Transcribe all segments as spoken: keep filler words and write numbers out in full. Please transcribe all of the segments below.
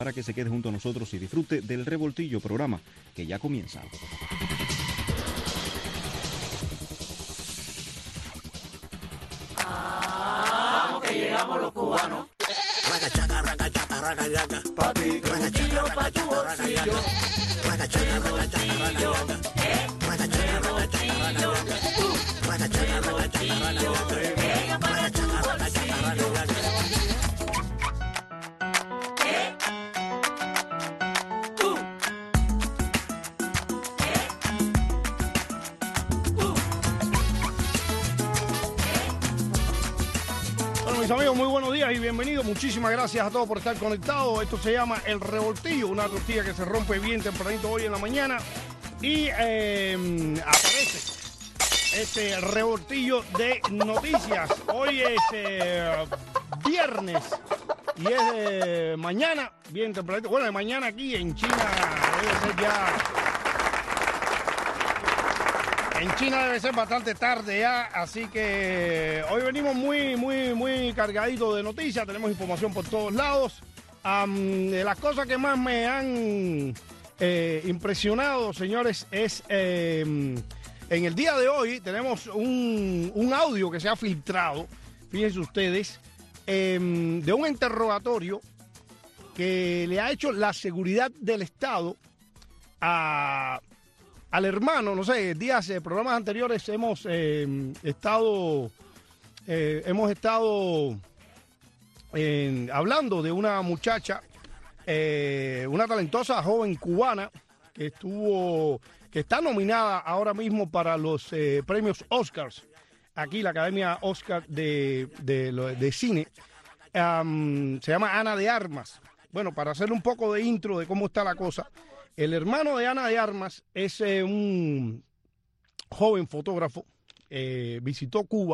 para que se quede junto a nosotros y disfrute del Revoltillo, programa que ya comienza. Ah, que llegamos los cubanos. Ragachaca, ragachaca, ragachaca. Papi, revoltillo pa' tu bolsillo. Ragachaca, ragachaca, ragachaca. Ragachaca, ragachaca, ragachaca. Ragachaca, ragachaca, ragachaca. Venga para tu bolsillo. Mis amigos, muy buenos días y bienvenidos. Muchísimas gracias a todos por estar conectados. Esto se llama El Revoltillo, una tortilla que se rompe bien tempranito hoy en la mañana. Y eh, aparece este revoltillo de noticias. Hoy es eh, viernes y es de mañana, bien tempranito. Bueno, de mañana aquí en China debe ser ya... En China debe ser bastante tarde ya, así que hoy venimos muy, muy, muy cargaditos de noticias. Tenemos información por todos lados. Um, de las cosas que más me han eh, impresionado, señores, es eh, en el día de hoy tenemos un, un audio que se ha filtrado, fíjense ustedes, eh, de un interrogatorio que le ha hecho la seguridad del Estado a... al hermano. No sé, días, eh, programas anteriores hemos eh, estado eh, hemos estado eh, hablando de una muchacha, eh, una talentosa joven cubana que estuvo, que está nominada ahora mismo para los eh, premios Oscars, aquí la Academia Oscar de, de, de Cine. Um, se llama Ana de Armas. Bueno, para hacerle un poco de intro de cómo está la cosa, el hermano de Ana de Armas es eh, un joven fotógrafo, eh, visitó Cuba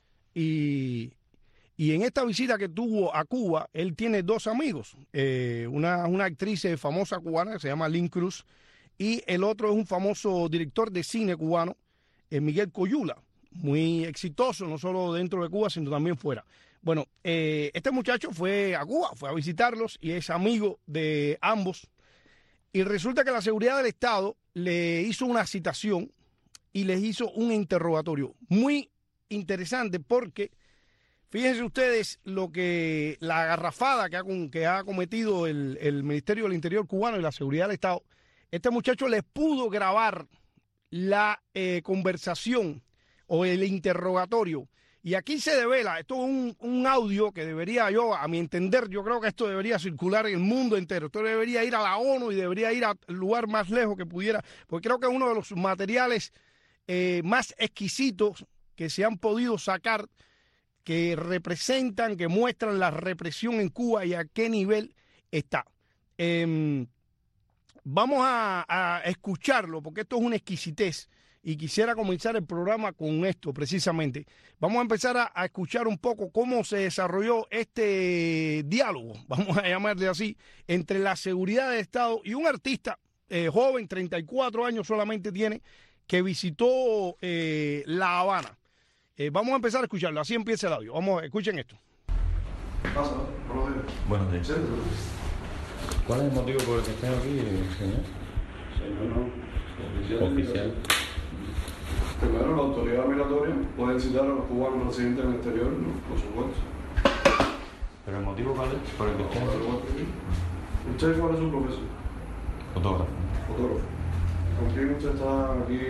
y, y en esta visita que tuvo a Cuba, él tiene dos amigos, eh, una, una actriz famosa cubana que se llama Lynn Cruz y el otro es un famoso director de cine cubano, eh, Miguel Coyula, muy exitoso no solo dentro de Cuba sino también fuera. Bueno, eh, este muchacho fue a Cuba, fue a visitarlos y es amigo de ambos. Y resulta que la seguridad del Estado le hizo una citación y les hizo un interrogatorio muy interesante porque fíjense ustedes lo que la garrafada que ha, que ha cometido el, el Ministerio del Interior cubano y la seguridad del Estado. Este muchacho les pudo grabar la eh, conversación o el interrogatorio. Y aquí se devela, esto es un, un audio que debería yo, a mi entender, yo creo que esto debería circular en el mundo entero. Esto debería ir a la ONU y debería ir al lugar más lejos que pudiera, porque creo que es uno de los materiales eh, más exquisitos que se han podido sacar, que representan, que muestran la represión en Cuba y a qué nivel está. Eh, vamos a, a escucharlo, porque esto es una exquisitez. Y quisiera comenzar el programa con esto precisamente. Vamos a empezar a, a escuchar un poco cómo se desarrolló este diálogo, vamos a llamarle así, entre la seguridad del Estado y un artista eh, joven, treinta y cuatro años solamente tiene, que visitó eh, La Habana. Eh, vamos a empezar a escucharlo, así empieza el audio. Vamos, escuchen esto. ¿Qué pasa? Buenos días. Buenos días. ¿Sí? ¿Cuál es el motivo por el que están aquí, señor? Señor, no. Oficial. Oficial. Primero, la autoridad migratoria puede citar a los cubanos residentes en el exterior, ¿no? Por supuesto. ¿Pero el motivo cuál es? ¿Por el que están aquí? ¿Usted cuál es su profesión? Fotógrafo. Fotógrafo. ¿Con quién usted está aquí?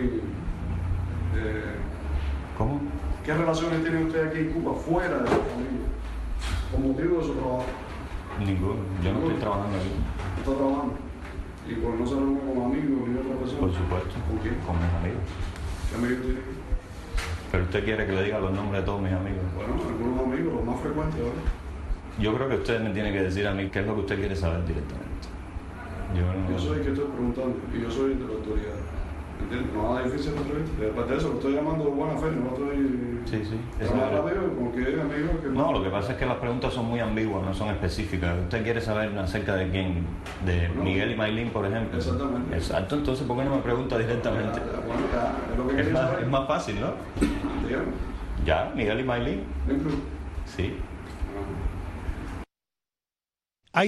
Eh, ¿Cómo? ¿Qué relaciones tiene usted aquí en Cuba, fuera de su familia? ¿Con motivo de su trabajo? Ninguno. Yo no estoy trabajando aquí. ¿Está trabajando? ¿Y por no ser uno como amigo ni otra persona? Por supuesto. ¿Con quién? Con mis amigos. ¿Qué amigos tiene? Pero usted quiere que le diga los nombres de todos mis amigos. Bueno, algunos amigos, los más frecuentes, ¿verdad? Yo creo que usted me tiene que decir a mí qué es lo que usted quiere saber directamente. Yo, no... Yo soy el que estoy preguntando y yo soy el de la autoridad. ¿Entiendes? No nada difícil la entrevista. Aparte de eso, lo estoy llamando de buena fe, no estoy... Sí, sí. Pero más rápido, como que es amigo que... No, lo que pasa es que las preguntas son muy ambiguas, no son específicas. Usted quiere saber acerca de quién, de No. Miguel y Maylin, por ejemplo. Exactamente. Exacto, entonces ¿por qué no me pregunta directamente? Ya, ya, bueno, ya, es lo que Es quería más, saber. es más fácil, ¿no? Dígame. Ya, Miguel y Maylin. Incluso. Sí. Ahí está.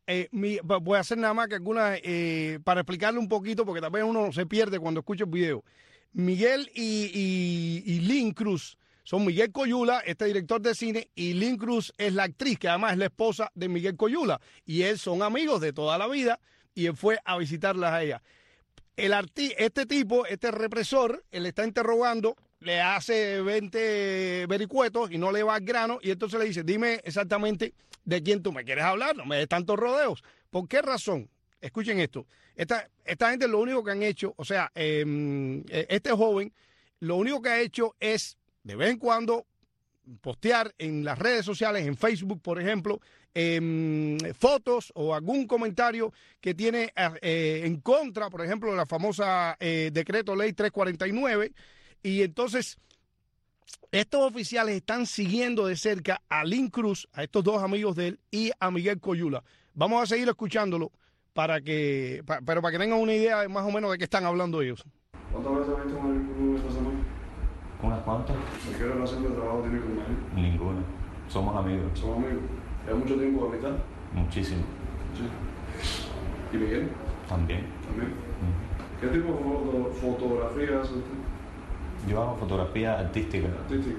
eh, mi, voy a hacer nada más que algunas, eh, para explicarle un poquito, porque también uno se pierde cuando escucha el video. Miguel y, y, y Lynn Cruz son Miguel Coyula, este director de cine, y Lynn Cruz es la actriz, que además es la esposa de Miguel Coyula. Y él son amigos de toda la vida, y él fue a visitarlas a ella. El arti este tipo, este represor, él está interrogando, le hace veinte vericuetos y no le va al grano, y entonces le dice, dime exactamente de quién tú me quieres hablar, no me des tantos rodeos. ¿Por qué razón? Escuchen esto. Esta, esta gente lo único que han hecho, o sea, eh, este joven, lo único que ha hecho es, de vez en cuando, postear en las redes sociales, en Facebook, por ejemplo, eh, fotos o algún comentario que tiene eh, en contra, por ejemplo, de la famosa eh, decreto ley trescientos cuarenta y nueve. Y entonces, estos oficiales están siguiendo de cerca a Lynn Cruz, a estos dos amigos de él, y a Miguel Coyula. Vamos a seguir escuchándolo, para que, pa, pero para que tengan una idea más o menos de qué están hablando ellos. ¿Cuántas veces has visto a Miguel Cruz esta semana? ¿Unas cuantas? ¿Qué relación de trabajo tiene con él? Ninguna. Somos amigos. Somos amigos. ¿Hay mucho tiempo de amistad? Muchísimo. Sí. ¿Y Miguel? También. También. Mm. ¿Qué tipo de foto, fotografía hace usted? Yo hago fotografía artística. Artística.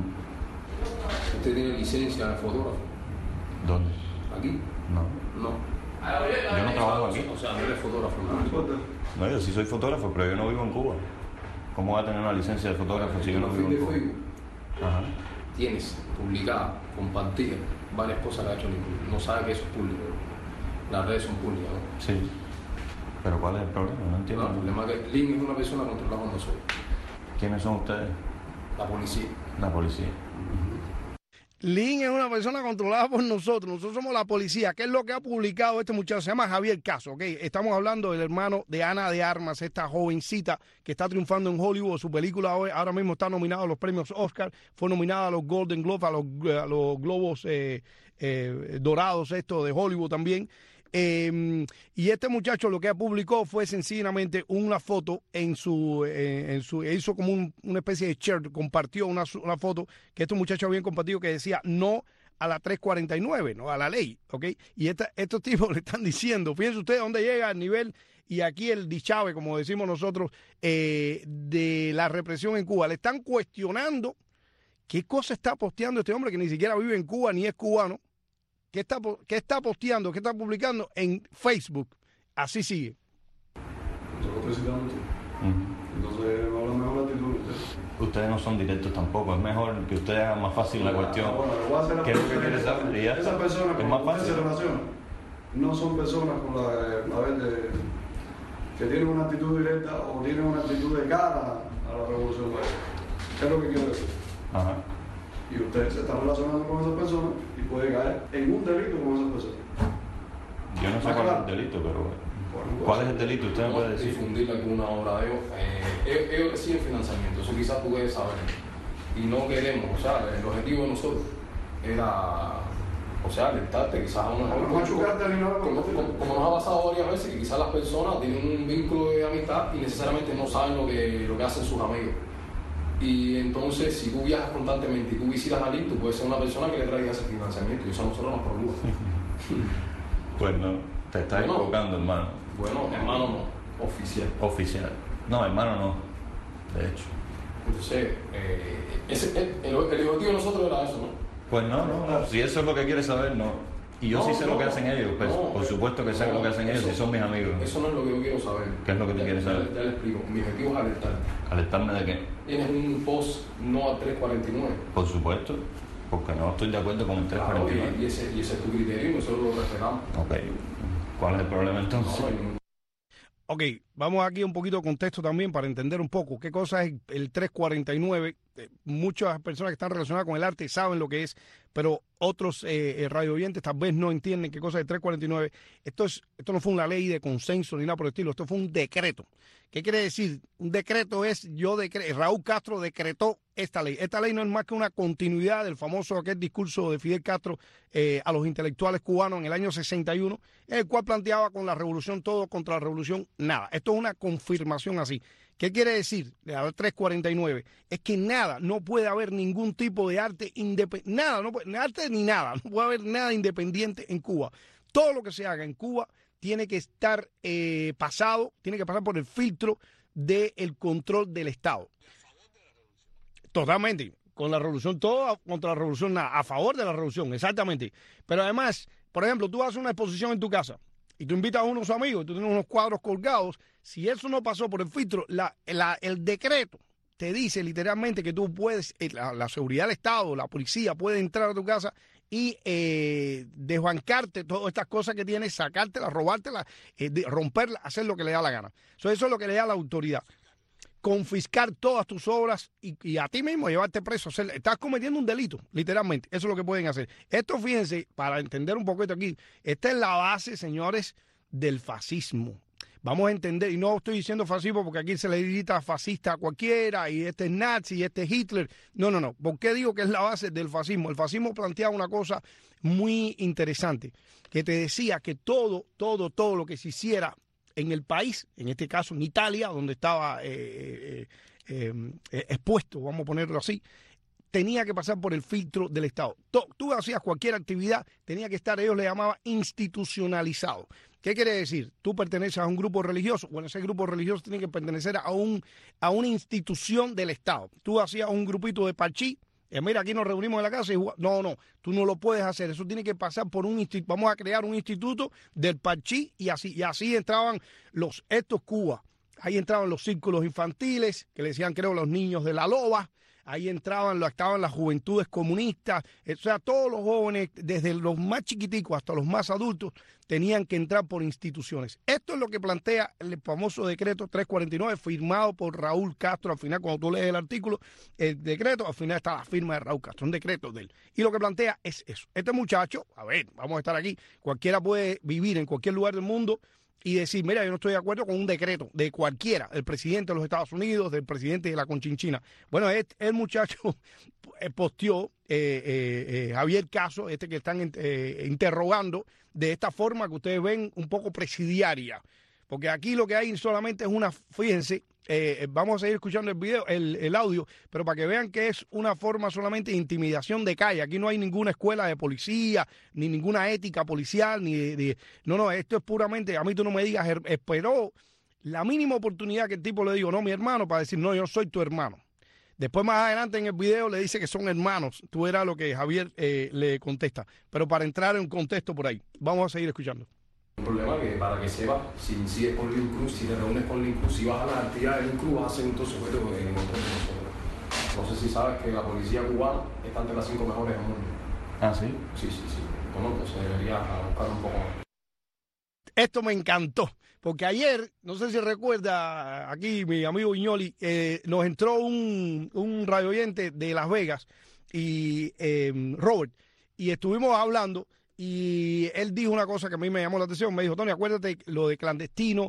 Mm. ¿Usted tiene licencia de fotógrafo? ¿Dónde? ¿Aquí? No. No. Yo no trabajo aquí. O sea, no eres fotógrafo. No importa. No, yo sí soy fotógrafo, pero yo no vivo en Cuba. ¿Cómo voy a tener una licencia de fotógrafo si yo no vivo en de Cuba? Facebook Ajá. tienes publicada, compartida, varias cosas que ha hecho LinkedIn. No sabe que eso es público. Las redes son públicas, ¿no? Sí. Pero ¿cuál es el problema? No entiendo. No, el problema es que Link es una persona controlada por nosotros. ¿Quiénes son ustedes? La policía. La policía. Lynn es una persona controlada por nosotros. Nosotros somos la policía. ¿Qué es lo que ha publicado este muchacho? Se llama Javier Caso, ¿ok? Estamos hablando del hermano de Ana de Armas, esta jovencita que está triunfando en Hollywood. Su película hoy, ahora mismo está nominada a los premios Oscar. Fue nominada a los Golden Globes, a los, a los Globos eh, eh, Dorados, esto de Hollywood también. Eh, y este muchacho lo que publicó fue sencillamente una foto en su, eh, en su hizo como un, una especie de share, compartió una, una foto que estos muchachos habían compartido que decía no a la trescientos cuarenta y nueve, no a la ley, ¿ok? Y esta, estos tipos le están diciendo, fíjense ustedes dónde llega el nivel, y aquí el dichave, como decimos nosotros, eh, de la represión en Cuba. Le están cuestionando qué cosa está posteando este hombre que ni siquiera vive en Cuba ni es cubano. ¿Qué está, ¿Qué está posteando? ¿Qué está publicando en Facebook? Así sigue. Yo lo estoy citando. Uh-huh. Entonces, habla mejor la actitud de usted. Ustedes no son directos tampoco. Es mejor que ustedes hagan más fácil la cuestión. Bueno, lo voy a hacer la ¿Qué es lo que pregunta. quieres saber? Y ya Esas está. personas Es con más las que usted fácil. se relaciona no son personas con la, a ver, de, que tienen una actitud directa o tienen una actitud de cara a la revolución. ¿Qué es lo que quiero decir? Ajá. Y usted se está relacionando con esas personas y puede caer en un delito con esas personas. Yo no sé Ah, cuál es claro. el delito, pero bueno. Bueno, ¿Cuál es el delito? Usted me puede decir. Difundir alguna obra de ellos. Eh, ellos, ellos reciben financiamiento, eso quizás tú debes saber. Y no queremos, o sea, el objetivo de nosotros era, o sea, alertarte quizás a unos No machucarte ni nada, como, como, como nos ha pasado varias veces, que quizás las personas tienen un vínculo de amistad y necesariamente no saben lo que, lo que hacen sus amigos. Y entonces, si tú viajas constantemente y tú visitas a Link, tú puedes ser una persona que le traiga ese financiamiento y eso a nosotros nos preocupa. Pues no, te estás Bueno. equivocando, hermano. Bueno, hermano, no, oficial. Oficial. No, hermano, no. De hecho. Entonces, eh, ese, el, el, el objetivo de nosotros era eso, ¿no? Pues no, no, no. Si eso es lo que quieres saber, no. Y yo No, sí sé no, lo que hacen ellos. Pues, no, por supuesto que sé no, lo que hacen ellos, eso- si son mis amigos. Eso no es lo que yo quiero saber. ¿Qué es lo que tú Ya- quieres ya- saber? Ya le explico. Mi objetivo es alertarte. ¿Alertarme de qué? Tienes un post no a trescientos cuarenta y nueve. Por supuesto. Porque no estoy de acuerdo con el Claro, trescientos cuarenta y y, nueve. y ese, y ese es tu criterio y nosotros lo respetamos. Ok. ¿Cuál es el problema entonces? No, no hay ningún- Ok, vamos aquí un poquito de contexto también para entender un poco qué cosa es el trescientos cuarenta y nueve. Eh, muchas personas que están relacionadas con el arte saben lo que es, pero otros eh, eh, radio oyentes tal vez no entienden qué cosa es el trescientos cuarenta y nueve. Esto, es, esto no fue una ley de consenso ni nada por el estilo, esto fue un decreto. ¿Qué quiere decir? Un decreto es, yo decre Raúl Castro decretó esta ley. Esta ley no es más que una continuidad del famoso aquel discurso de Fidel Castro eh, a los intelectuales cubanos en el año sesenta y uno, en el cual planteaba con la revolución todo, contra la revolución nada. Esto es una confirmación así. ¿Qué quiere decir? De la trescientos cuarenta y nueve es que nada, no puede haber ningún tipo de arte independiente, nada, no puede, ni arte ni nada, no puede haber nada independiente en Cuba. todo lo que se haga en Cuba tiene que estar eh, pasado, tiene que pasar por el filtro del control del Estado. Totalmente. Con la revolución, todo contra la revolución, nada, a favor de la revolución, exactamente. Pero además, por ejemplo, tú haces una exposición en tu casa y tú invitas a unos amigos, y tú tienes unos cuadros colgados, si eso no pasó por el filtro, la, la, el decreto te dice literalmente que tú puedes, la, la seguridad del Estado, la policía puede entrar a tu casa y eh, desbancarte todas estas cosas que tienes, sacártelas, robártelas, eh, romperlas, hacer lo que le da la gana. So, eso es lo que le da la autoridad. Confiscar todas tus obras y, y a ti mismo llevarte preso. O sea, estás cometiendo un delito, literalmente. Eso es lo que pueden hacer. Esto, fíjense, para entender un poquito aquí, esta es la base, señores, del fascismo. Vamos a entender, y no estoy diciendo fascismo porque aquí se le grita fascista a cualquiera, y este es nazi, y este es Hitler. No, no, no. ¿Por qué digo que es la base del fascismo? El fascismo plantea una cosa muy interesante, que te decía que todo, todo, todo lo que se hiciera en el país, en este caso en Italia, donde estaba eh, eh, eh, expuesto, vamos a ponerlo así, tenía que pasar por el filtro del Estado. Tú, tú hacías cualquier actividad, tenía que estar, ellos le llamaban institucionalizado. ¿Qué quiere decir? Tú perteneces a un grupo religioso, bueno, ese grupo religioso tiene que pertenecer a, un, a una institución del Estado. Tú hacías un grupito de parchí, Eh, mira, aquí nos reunimos en la casa y jugamos. No, no, tú no lo puedes hacer. Eso tiene que pasar por un instituto. Vamos a crear un instituto del parchí y así, y así entraban los estos Cuba. Ahí entraban los círculos infantiles, que le decían, creo, los niños de la loba. Ahí entraban, estaban las juventudes comunistas. O sea, todos los jóvenes, desde los más chiquiticos hasta los más adultos, tenían que entrar por instituciones. Esto es lo que plantea el famoso decreto trescientos cuarenta y nueve, firmado por Raúl Castro. Al final, cuando tú lees el artículo, el decreto, al final está la firma de Raúl Castro, un decreto de él. Y lo que plantea es eso. Este muchacho, a ver, vamos a estar aquí, cualquiera puede vivir en cualquier lugar del mundo y decir, mira, yo no estoy de acuerdo con un decreto de cualquiera, del presidente de los Estados Unidos, del presidente de la Conchinchina. Bueno, el, el muchacho posteó, eh, eh, eh, Javier Caso, este que están eh, interrogando, de esta forma que ustedes ven un poco presidiaria. Porque aquí lo que hay solamente es una, fíjense, eh, vamos a seguir escuchando el video, el, el audio, pero para que vean que es una forma solamente de intimidación de calle. Aquí no hay ninguna escuela de policía, ni ninguna ética policial, ni de, de no, no, esto es puramente, a mí tú no me digas, esperó la mínima oportunidad que el tipo le digo, no, mi hermano, para decir, no, yo soy tu hermano. Después más adelante en el video le dice que son hermanos. Tú verás lo que Javier eh, le contesta. Pero para entrar en un contexto por ahí, vamos a seguir escuchando. El problema es que para que sepas, si sigues con Link Cruz, si te reúnes con Link Cruz, si vas a las actividades de Link Cruz, vas a ser un sujeto que en otro No sé si sabes que la policía cubana está entre las cinco mejores del mundo. Ah, ¿sí? Sí, sí, sí. Bueno, entonces deberías buscar un poco más. Esto me encantó, porque ayer, no sé si recuerda, aquí mi amigo Iñoli, eh, nos entró un, un radio oyente de Las Vegas, y eh, Robert, y estuvimos hablando, y él dijo una cosa que a mí me llamó la atención. Me dijo, Tony, acuérdate lo de clandestino.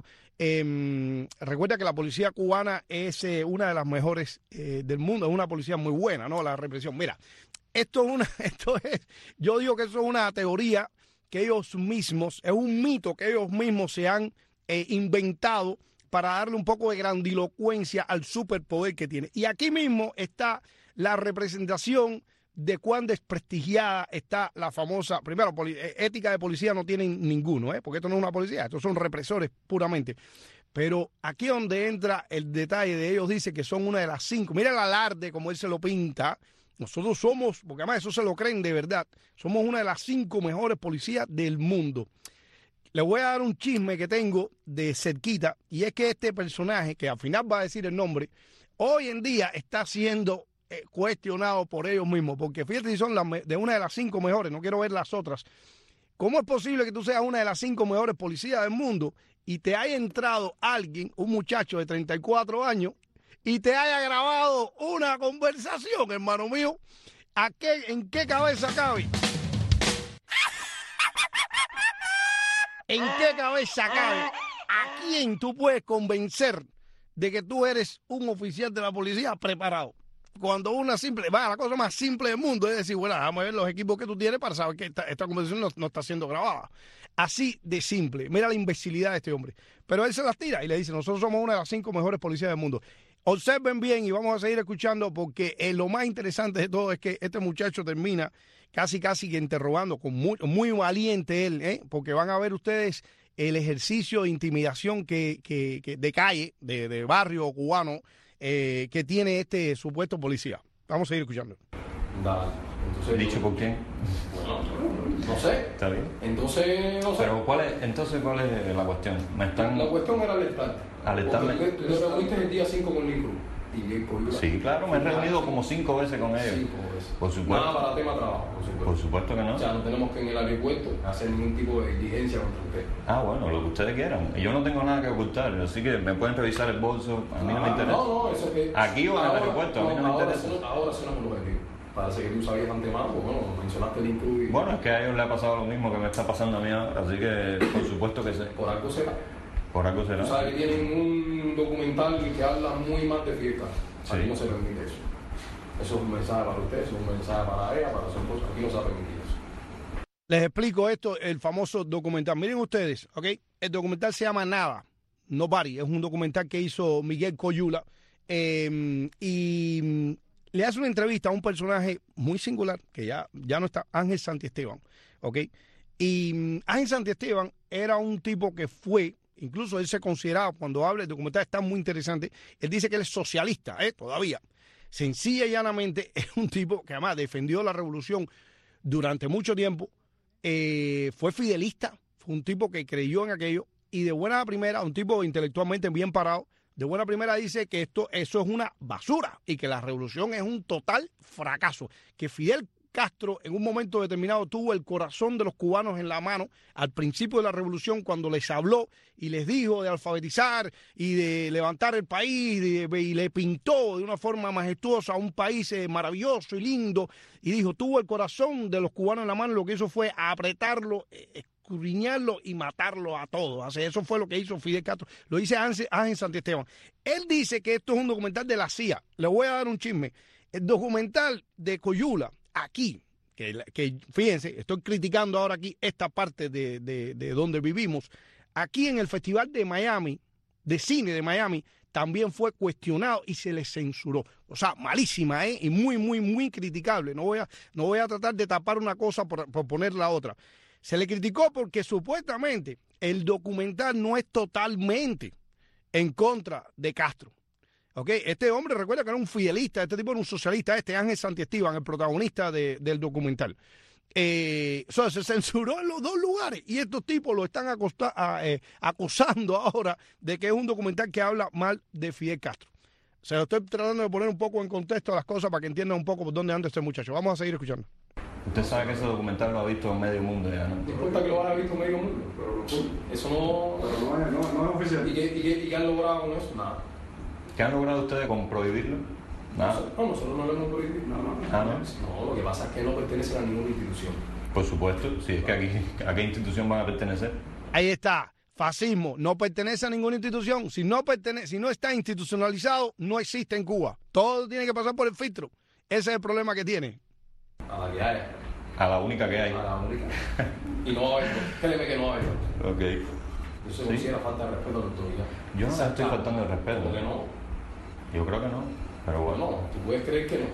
Eh, recuerda que la policía cubana es eh, una de las mejores eh, del mundo. Es una policía muy buena, ¿no? La represión. Mira, esto es una, esto es, yo digo que eso es una teoría que ellos mismos, es un mito que ellos mismos se han eh, inventado para darle un poco de grandilocuencia al superpoder que tiene. Y aquí mismo está la representación de cuán desprestigiada está la famosa, primero, ética de policía no tienen ninguno, ¿eh? Porque esto no es una policía, estos son represores puramente. Pero aquí donde entra el detalle de ellos, dice que son una de las cinco. Mira el alarde como él se lo pinta. Nosotros somos, porque además eso se lo creen de verdad, somos una de las cinco mejores policías del mundo. Le voy a dar un chisme que tengo de cerquita, y es que este personaje, que al final va a decir el nombre, hoy en día está siendo eh, cuestionado por ellos mismos, porque fíjate si son las de una de las cinco mejores, no quiero ver las otras. ¿Cómo es posible que tú seas una de las cinco mejores policías del mundo y te haya entrado alguien, un muchacho de treinta y cuatro años, y te haya grabado una conversación, hermano mío? ¿A qué, en qué cabeza cabe? ¿En qué cabeza cabe? ¿A quién tú puedes convencer de que tú eres un oficial de la policía preparado? Cuando una simple, va, la cosa más simple del mundo es decir, bueno, vamos a ver los equipos que tú tienes para saber que esta, esta conversación no, no está siendo grabada. Así de simple. Mira la imbecilidad de este hombre. Pero él se las tira y le dice, nosotros somos una de las cinco mejores policías del mundo. Observen bien y vamos a seguir escuchando porque eh, lo más interesante de todo es que este muchacho termina casi casi que interrogando, con muy, muy valiente él, ¿eh? Porque van a ver ustedes el ejercicio de intimidación que, que, que de calle, de, de barrio cubano, eh, que tiene este supuesto policía. Vamos a seguir escuchando. Dale. Entonces, ¿Dicho por quién? Bueno, no sé. Está bien. Entonces, no sé. Pero ¿cuál es, entonces, ¿cuál es la cuestión? ¿Me están...? La cuestión era alertarte. Alertarme. Porque tú te reuniste el día cinco con Lincoln. Y con Sí, claro, me he reunido como cinco veces con ellos. Cinco veces. Por supuesto. Nada para tema trabajo, por supuesto. Por supuesto que no. O sea, no tenemos que en el aeropuerto hacer ningún tipo de diligencia contra usted. Ah, bueno, lo que ustedes quieran. Yo no tengo nada que ocultar, así que me pueden revisar el bolso. A mí no me Ah, interesa. No, no, eso es que... Aquí o en el ahora- aeropuerto, a mí no me ahora interesa. suena- Ahora suena con los objetivo. Parece que tú sabías de antemano, pues bueno, mencionaste el Lincoln y... Bueno, es que a ellos les ha pasado lo mismo que me está pasando a mí ahora, así que por supuesto que sé. Por algo será. Por algo será. Tú sabes que tienen un documental que habla muy mal de Fidel Castro. Aquí Sí. no se permite eso. Eso es un mensaje para usted, eso es un mensaje para ella, para su esposa. Aquí no se ha permitido eso. Les explico esto, el famoso documental. Miren ustedes, ¿ok? El documental se llama Nada, Nobody. Es un documental que hizo Miguel Coyula eh, y mm, le hace una entrevista a un personaje muy singular que ya, ya no está, Ángel Santiesteban, ¿ok? Y mm, Ángel Santiesteban era un tipo que fue, incluso él se consideraba, cuando habla, el documental está muy interesante, él dice que él es socialista, ¿eh? Todavía. Sencilla y llanamente es un tipo que además defendió la revolución durante mucho tiempo, eh, fue fidelista, fue un tipo que creyó en aquello y de buena primera, un tipo intelectualmente bien parado, de buena primera dice que esto, eso es una basura y que la revolución es un total fracaso, que Fidel Castro en un momento determinado tuvo el corazón de los cubanos en la mano al principio de la revolución cuando les habló y les dijo de alfabetizar y de levantar el país y, de, y le pintó de una forma majestuosa un país eh, maravilloso y lindo y dijo, tuvo el corazón de los cubanos en la mano y lo que hizo fue apretarlo, eh, escudriñarlo y matarlo a todos. O sea, eso fue lo que hizo Fidel Castro. Lo dice Ángel, Ángel Santiesteban. Él dice que esto es un documental de la C I A. Le voy a dar un chisme. El documental de Coyula, aquí, que, que fíjense, estoy criticando ahora aquí esta parte de, de, de donde vivimos, aquí en el Festival de Miami, de cine de Miami, también fue cuestionado y se le censuró. O sea, malísima, ¿eh? Y muy, muy, muy criticable. No voy a, no voy a tratar de tapar una cosa por, por poner la otra. Se le criticó porque supuestamente el documental no es totalmente en contra de Castro. Okay. Este hombre, recuerda que era un fidelista, este tipo era un socialista, este Ángel Santiesteban, el protagonista de, del documental. Eh, o sea, se censuró en los dos lugares y estos tipos lo están acosta, a, eh, acusando ahora de que es un documental que habla mal de Fidel Castro. O sea, estoy tratando de poner un poco en contexto las cosas para que entiendan un poco por dónde anda este muchacho. Vamos a seguir escuchando. Usted sabe que ese documental lo ha visto medio mundo ya, ¿no? No importa que lo haya visto medio mundo, pero eso no... Pero no es, no, no es oficial. ¿Y qué, y, qué, ¿Y qué han logrado con eso? Nada. ¿Qué han logrado ustedes con prohibirlo? Nada. No, nosotros no lo hemos prohibido. No, no. Ah, ¿no? No, lo que pasa es que no pertenecen a ninguna institución. Por supuesto, si es que aquí, ¿a qué institución van a pertenecer? Ahí está, fascismo, no pertenece a ninguna institución. Si no, pertenece, si no está institucionalizado, no existe en Cuba. Todo tiene que pasar por el filtro. Ese es el problema que tiene. A la que haya. A la única que hay. A la única. Y no va a haber. Créeme que no va a haber. Ok. Eso Sí. considera falta de respeto a la autoridad. Yo no le estoy faltando el respeto. ¿Cómo que no? Yo creo que no, pero bueno. No, tú puedes creer que no.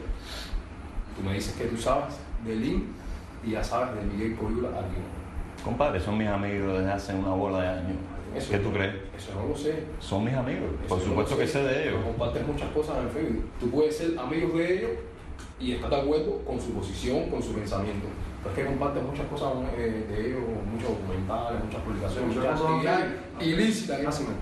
Tú me dices que tú sabes de Lin y ya sabes de Miguel Coyula aquí. Compadre, son mis amigos desde hace una bola de años. Eso ¿Qué no- tú crees? Eso no lo sé. Son mis amigos, Eso por no supuesto lo que sé de ellos. Compartes muchas cosas en el Facebook. Tú puedes ser amigo de ellos y estar de acuerdo con su posición, con su pensamiento. Pero es que compartes muchas cosas eh, de ellos, muchos documentales, muchas publicaciones, Muchas muchas cosas actividades que- ilícitas que hacen.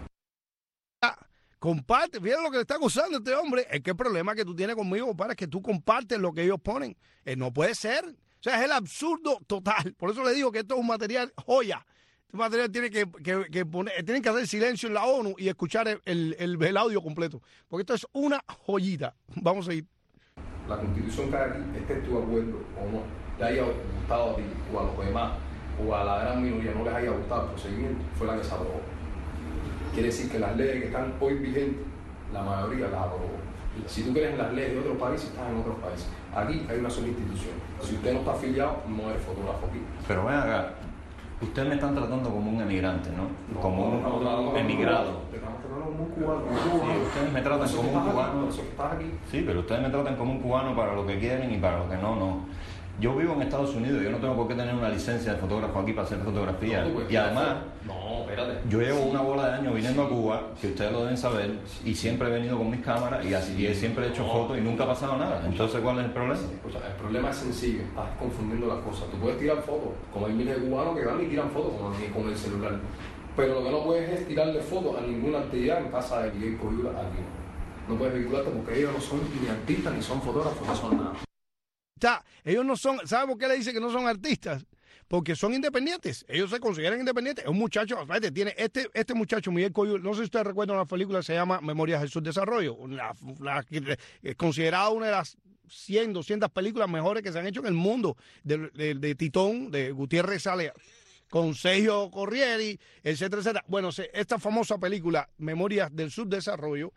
Comparte, fíjate lo que le está acusando este hombre. Es que el problema que tú tienes conmigo, compadre, es que tú compartes lo que ellos ponen. Eh, no puede ser. O sea, es el absurdo total. Por eso le digo que esto es un material joya. Este material tiene que, que, que poner, tienen que hacer silencio en la ONU y escuchar el, el, el, el audio completo. Porque esto es una joyita. Vamos a ir. La constitución que hay aquí, esté tu acuerdo o no, le haya gustado a ti o a los demás o a la gran minoría no les haya gustado el procedimiento, fue la que se aprobó. Quiere decir que las leyes que están hoy vigentes, la mayoría las aprobó. Si tú crees en las leyes de otros países, estás en otros países. Aquí hay una sola institución. Si usted no está afiliado, no eres fotógrafo aquí. Pero ven acá, Ustedes me están tratando como un emigrante, ¿no? No, como un no, no, no, emigrado. Te estamos tratando como un cubano. Sí, ustedes me tratan como un cubano. Eso que estás aquí. Sí, pero ustedes me tratan como un cubano para lo que quieren y para lo que no, no. Yo vivo en Estados Unidos, yo no tengo por qué tener una licencia de fotógrafo aquí para hacer fotografía. No, pues, y además, no, espérate. yo llevo una bola de años viniendo a Cuba, que ustedes lo deben saber, y siempre he venido con mis cámaras y así y siempre he hecho fotos y nunca ha pasado nada. Entonces, ¿cuál es el problema? Escucha, el problema es sencillo, estás confundiendo las cosas. Tú puedes tirar fotos, como hay miles de cubanos que van y tiran fotos con, con el celular. Pero lo que no puedes es tirarle fotos a ninguna actividad en casa de Miguel Coyula aquí. No puedes vincularte porque ellos no son ni artistas, ni son fotógrafos, no son nada. O sea, ellos no son, ¿sabe por qué le dice que no son artistas? Porque son independientes, ellos se consideran independientes. Es un muchacho, fíjate, tiene este, este muchacho, Miguel Coyula, no sé si ustedes recuerdan una película que se llama Memorias del Subdesarrollo, una, una, es considerada una de las cien, doscientas películas mejores que se han hecho en el mundo, de, de, de Titón, de Gutiérrez Sale, con Sergio Corrieri, etcétera, etcétera. Bueno, esta famosa película, Memorias del Subdesarrollo,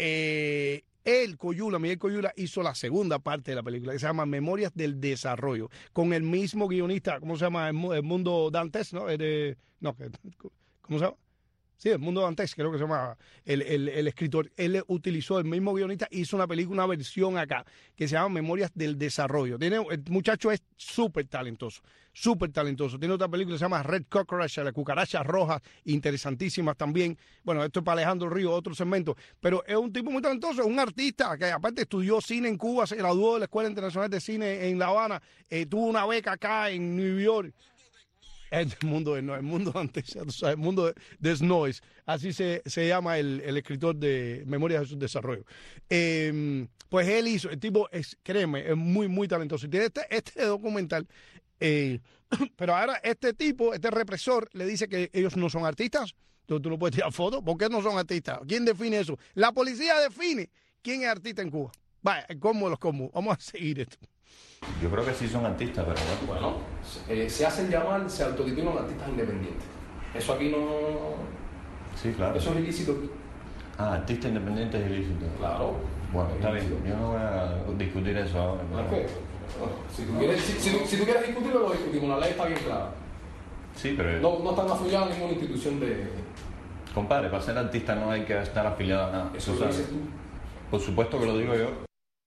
eh, él, Coyula, Miguel Coyula, hizo la segunda parte de la película, que se llama Memorias del Desarrollo, con el mismo guionista, ¿cómo se llama? El Mundo Dantes, ¿no? El de, no, ¿cómo se llama? Sí, el Mundo Dantes, creo que se llama el, el, el escritor. Él utilizó el mismo guionista, hizo una película, una versión acá, que se llama Memorias del Desarrollo. Tiene, el muchacho es súper talentoso, súper talentoso. Tiene otra película que se llama Red Cockroach, la cucaracha roja, interesantísimas también. Bueno, esto es para Alejandro Río, otro segmento. Pero es un tipo muy talentoso, es un artista que aparte estudió cine en Cuba, se graduó de la Escuela Internacional de Cine en La Habana, eh, tuvo una beca acá en New York. El mundo de no, el mundo antes, ya tú sabes, el mundo de, de Snows, así se, se llama el, el escritor de Memorias de su Desarrollo. Eh, pues él hizo, el tipo, es, créeme, es muy, muy talentoso. Y tiene este, este documental, eh, pero ahora este tipo, este represor, le dice que ellos no son artistas. Tú, tú no puedes tirar fotos. ¿Por qué no son artistas? ¿Quién define eso? La policía define quién es artista en Cuba. Vaya, ¿cómo los cómo? Vamos a seguir esto. Yo creo que sí son artistas, pero bueno. Bueno, eh, se hacen llamar, se autotitulan artistas independientes. Eso aquí no... Sí, claro. Eso es ilícito. Ah, artista independiente es ilícito. Claro. Bueno, está bien. Yo no voy a discutir eso ahora. ¿No es que? Si tú quieres, si, si, tú, si tú quieres discutirlo, lo discutimos. La ley está bien clara. Sí, pero... No, no están afiliados a ninguna institución de... Compadre, para ser artista no hay que estar afiliado a nada. Eso lo dices tú. Por supuesto que lo digo yo.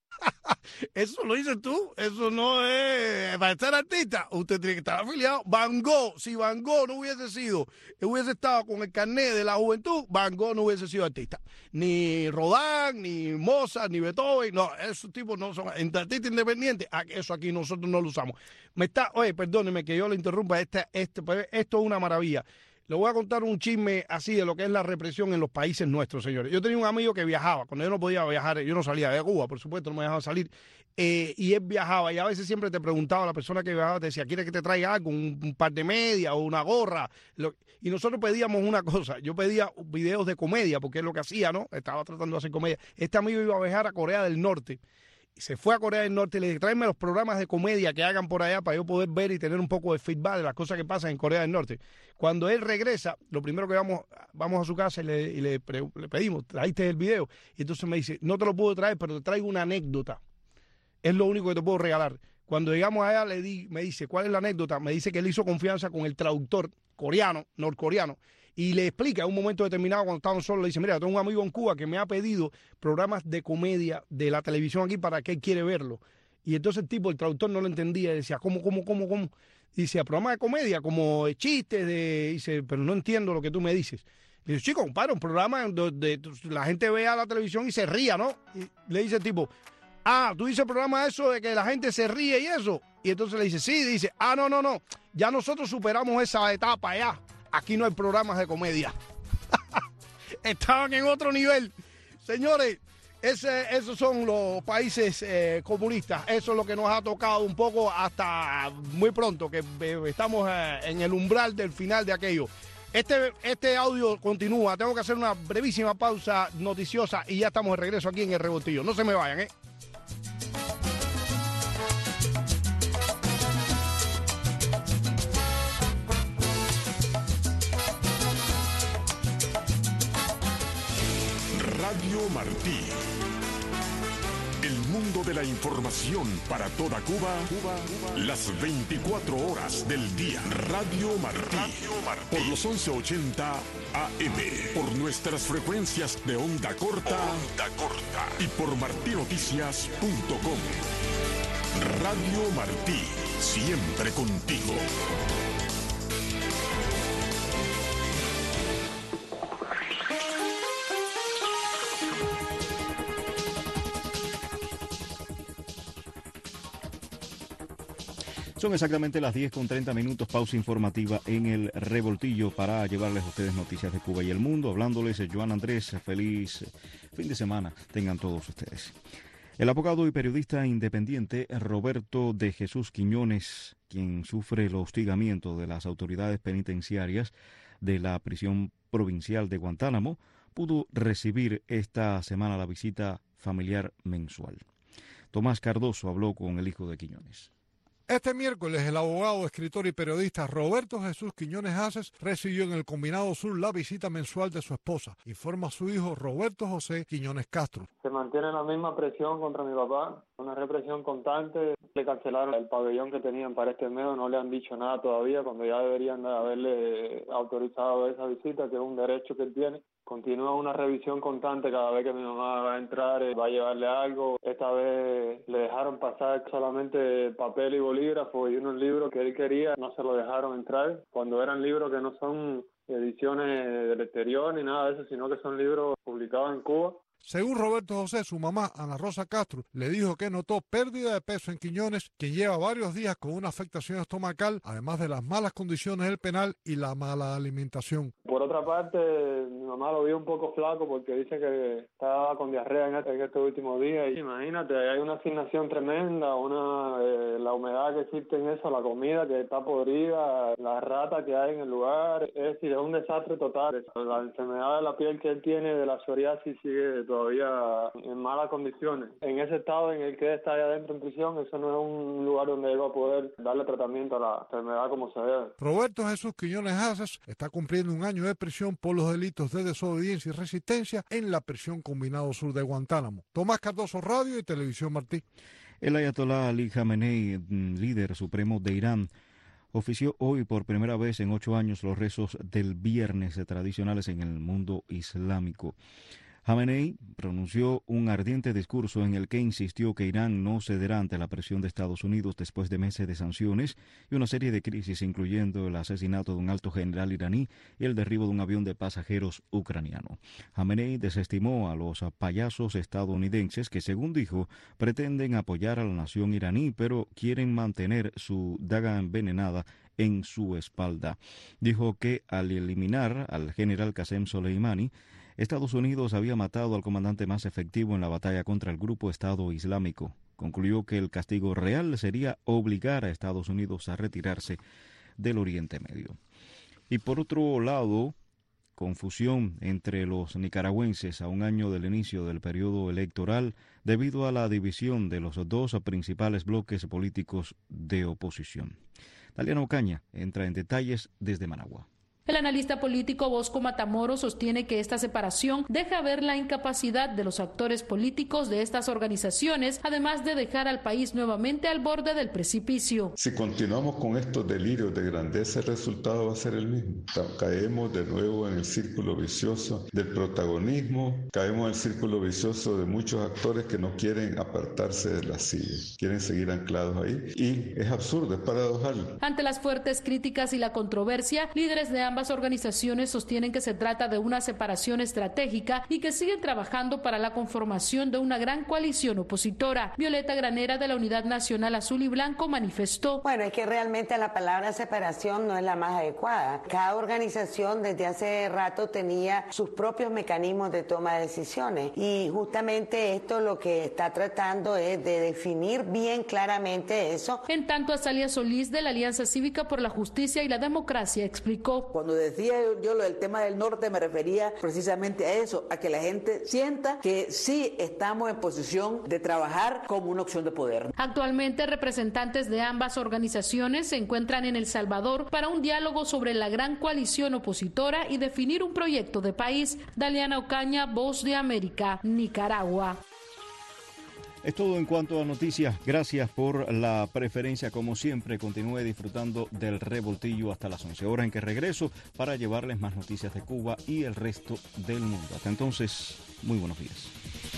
Eso lo dices tú, eso no es para ser artista, usted tiene que estar afiliado. Van Gogh, si Van Gogh no hubiese sido, hubiese estado con el carnet de la juventud, Van Gogh no hubiese sido artista. Ni Rodin, ni Mozart, ni Beethoven, no, esos tipos no son artistas independientes, eso aquí nosotros no lo usamos. Me está, oye, perdóneme que yo le interrumpa, este, este, esto es una maravilla. Le voy a contar un chisme así de lo que es la represión en los países nuestros, señores. Yo tenía un amigo que viajaba, cuando yo no podía viajar, yo no salía de Cuba, por supuesto, no me dejaba salir, eh, y él viajaba, y a veces siempre te preguntaba, la persona que viajaba te decía, ¿quieres que te traiga algo? Un, un par de medias o una gorra. Lo, y nosotros pedíamos una cosa, yo pedía videos de comedia, porque es lo que hacía, ¿no? Estaba tratando de hacer comedia. Este amigo iba a viajar a Corea del Norte, se fue a Corea del Norte y le dije, tráeme los programas de comedia que hagan por allá para yo poder ver y tener un poco de feedback de las cosas que pasan en Corea del Norte. Cuando él regresa, lo primero que vamos, vamos a su casa y le, y le, le pedimos, ¿traíste el video? Y entonces me dice, no te lo puedo traer, pero te traigo una anécdota. Es lo único que te puedo regalar. Cuando llegamos allá, le di, me dice, ¿cuál es la anécdota? Me dice que él hizo confianza con el traductor coreano, norcoreano, y le explica en un momento determinado cuando estaban solos, le dice, mira, tengo un amigo en Cuba que me ha pedido programas de comedia de la televisión aquí para que él quiere verlo. Y entonces el tipo, el traductor no lo entendía, y decía, ¿cómo, cómo, cómo, cómo? Y decía, programas de comedia, como de chistes, de... dice, pero no entiendo lo que tú me dices. Le dice, chico, compadre, un programa donde la gente vea la televisión y se ría, ¿no? Y le dice el tipo, ah, tú dices programa eso de que la gente se ríe y eso. Y entonces le dice, sí, dice, ah, no, no, no, ya nosotros superamos esa etapa ya. Aquí no hay programas de comedia. Estaban en otro nivel. Señores, ese, esos son los países eh, comunistas. Eso es lo que nos ha tocado un poco hasta muy pronto, que eh, estamos eh, en el umbral del final de aquello. Este, este audio continúa. Tengo que hacer una brevísima pausa noticiosa y ya estamos de regreso aquí en El Revoltillo. No se me vayan, ¿eh? Radio Martí, El mundo de la información para toda Cuba, Cuba, Cuba. Las veinticuatro horas del día. Radio Martí. Radio Martí. Por los once ochenta A M. Por nuestras frecuencias de onda corta. Onda corta. Y por martinoticias punto com. Radio Martí. Siempre contigo. Son exactamente las diez con treinta minutos, pausa informativa en el Revoltillo para llevarles a ustedes noticias de Cuba y el mundo. Hablándoles, Joan Andrés, feliz fin de semana tengan todos ustedes. El abogado y periodista independiente Roberto de Jesús Quiñones, quien sufre el hostigamiento de las autoridades penitenciarias de la prisión provincial de Guantánamo, pudo recibir esta semana la visita familiar mensual. Tomás Cardoso habló con el hijo de Quiñones. Este miércoles el abogado, escritor y periodista Roberto Jesús Quiñones Haces recibió en el Combinado Sur la visita mensual de su esposa, informa su hijo Roberto José Quiñones Castro. Se mantiene la misma presión contra mi papá, una represión constante. Le cancelaron el pabellón que tenían para este mes, no le han dicho nada todavía, cuando ya deberían de haberle autorizado esa visita, que es un derecho que él tiene. Continúa una revisión constante cada vez que mi mamá va a entrar, va a llevarle algo. Esta vez le dejaron pasar solamente papel y bolígrafo y unos libros que él quería, no se lo dejaron entrar. Cuando eran libros que no son ediciones del exterior ni nada de eso, sino que son libros publicados en Cuba. Según Roberto José, su mamá, Ana Rosa Castro, le dijo que notó pérdida de peso en Quiñones, quien lleva varios días con una afectación estomacal, además de las malas condiciones del penal y la mala alimentación. Por otra parte, mi mamá lo vio un poco flaco porque dice que estaba con diarrea en, este, en estos últimos días. Y imagínate, hay una asignación tremenda, una eh, la humedad que existe en eso, la comida que está podrida, la rata que hay en el lugar. Es decir, es un desastre total. La enfermedad de la piel que él tiene de la psoriasis sigue todavía en malas condiciones. En ese estado en el que está allá adentro en prisión, eso no es un lugar donde él va a poder darle tratamiento a la enfermedad como se debe. Roberto Jesús Quiñones Haces está cumpliendo un año de prisión por los delitos de desobediencia y resistencia en la prisión Combinado Sur de Guantánamo. Tomás Cardoso, Radio y Televisión Martí. El ayatolá Ali Jamenei, líder supremo de Irán, ofició hoy por primera vez en ocho años los rezos del viernes tradicionales en el mundo islámico. Jamenei pronunció un ardiente discurso en el que insistió que Irán no cederá ante la presión de Estados Unidos después de meses de sanciones y una serie de crisis, incluyendo el asesinato de un alto general iraní y el derribo de un avión de pasajeros ucraniano. Jamenei desestimó a los payasos estadounidenses que, según dijo, pretenden apoyar a la nación iraní, pero quieren mantener su daga envenenada en su espalda. Dijo que al eliminar al general Qasem Soleimani, Estados Unidos había matado al comandante más efectivo en la batalla contra el grupo Estado Islámico. Concluyó que el castigo real sería obligar a Estados Unidos a retirarse del Oriente Medio. Y por otro lado, confusión entre los nicaragüenses a un año del inicio del periodo electoral debido a la división de los dos principales bloques políticos de oposición. Daliana Ocaña entra en detalles desde Managua. El analista político Bosco Matamoros sostiene que esta separación deja ver la incapacidad de los actores políticos de estas organizaciones, además de dejar al país nuevamente al borde del precipicio. Si continuamos con estos delirios de grandeza, el resultado va a ser el mismo. Caemos de nuevo en el círculo vicioso del protagonismo, caemos en el círculo vicioso de muchos actores que no quieren apartarse de la silla, quieren seguir anclados ahí, y es absurdo, es paradojal. Ante las fuertes críticas y la controversia, líderes de ambas Ambas organizaciones sostienen que se trata de una separación estratégica y que siguen trabajando para la conformación de una gran coalición opositora. Violeta Granera, de la Unidad Nacional Azul y Blanco, manifestó: Bueno, es que realmente la palabra separación no es la más adecuada. Cada organización desde hace rato tenía sus propios mecanismos de toma de decisiones y justamente esto lo que está tratando es de definir bien claramente eso. En tanto, Azalia Solís, de la Alianza Cívica por la Justicia y la Democracia, explicó: Cuando decía yo lo del tema del norte me refería precisamente a eso, a que la gente sienta que sí estamos en posición de trabajar como una opción de poder. Actualmente, representantes de ambas organizaciones se encuentran en El Salvador para un diálogo sobre la gran coalición opositora y definir un proyecto de país. Daliana Ocaña, Voz de América, Nicaragua. Es todo en cuanto a noticias. Gracias por la preferencia. Como siempre, continúe disfrutando del Revoltillo hasta las once horas en que regreso para llevarles más noticias de Cuba y el resto del mundo. Hasta entonces, muy buenos días.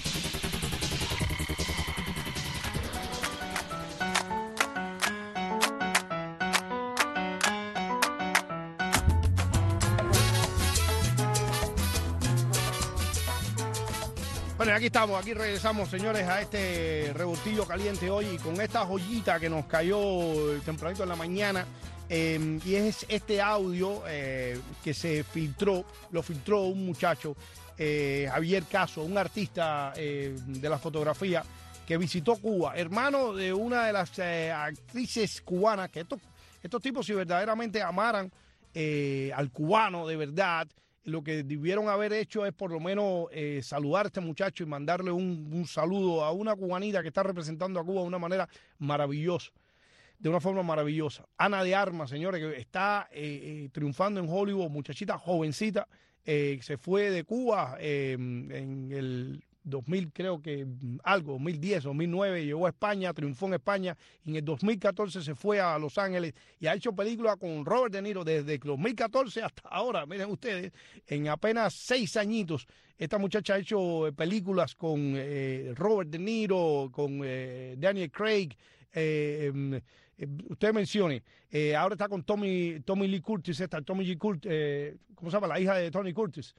Bueno, aquí estamos, aquí regresamos, señores, a este Revoltillo caliente hoy y con esta joyita que nos cayó tempranito en la mañana. Eh, y es este audio eh, que se filtró, lo filtró un muchacho, eh, Javier Caso, un artista eh, de la fotografía que visitó Cuba, hermano de una de las eh, actrices cubanas, que estos, estos tipos si verdaderamente amaran eh, al cubano de verdad, lo que debieron haber hecho es por lo menos eh, saludar a este muchacho y mandarle un, un saludo a una cubanita que está representando a Cuba de una manera maravillosa, de una forma maravillosa. Ana de Armas, señores, que está eh, eh, triunfando en Hollywood, muchachita jovencita, eh, se fue de Cuba eh, en el dos mil, creo que algo, dos mil diez, dos mil nueve, llegó a España, triunfó en España, y en el dos mil catorce se fue a Los Ángeles y ha hecho películas con Robert De Niro desde dos mil catorce hasta ahora. Miren ustedes, en apenas seis añitos, esta muchacha ha hecho películas con eh, Robert De Niro, con eh, Daniel Craig, eh, eh, usted mencione, eh, ahora está con Tommy, Tommy Lee Curtis, esta Tommy Lee Curtis, eh, ¿cómo se llama? La hija de Tony Curtis.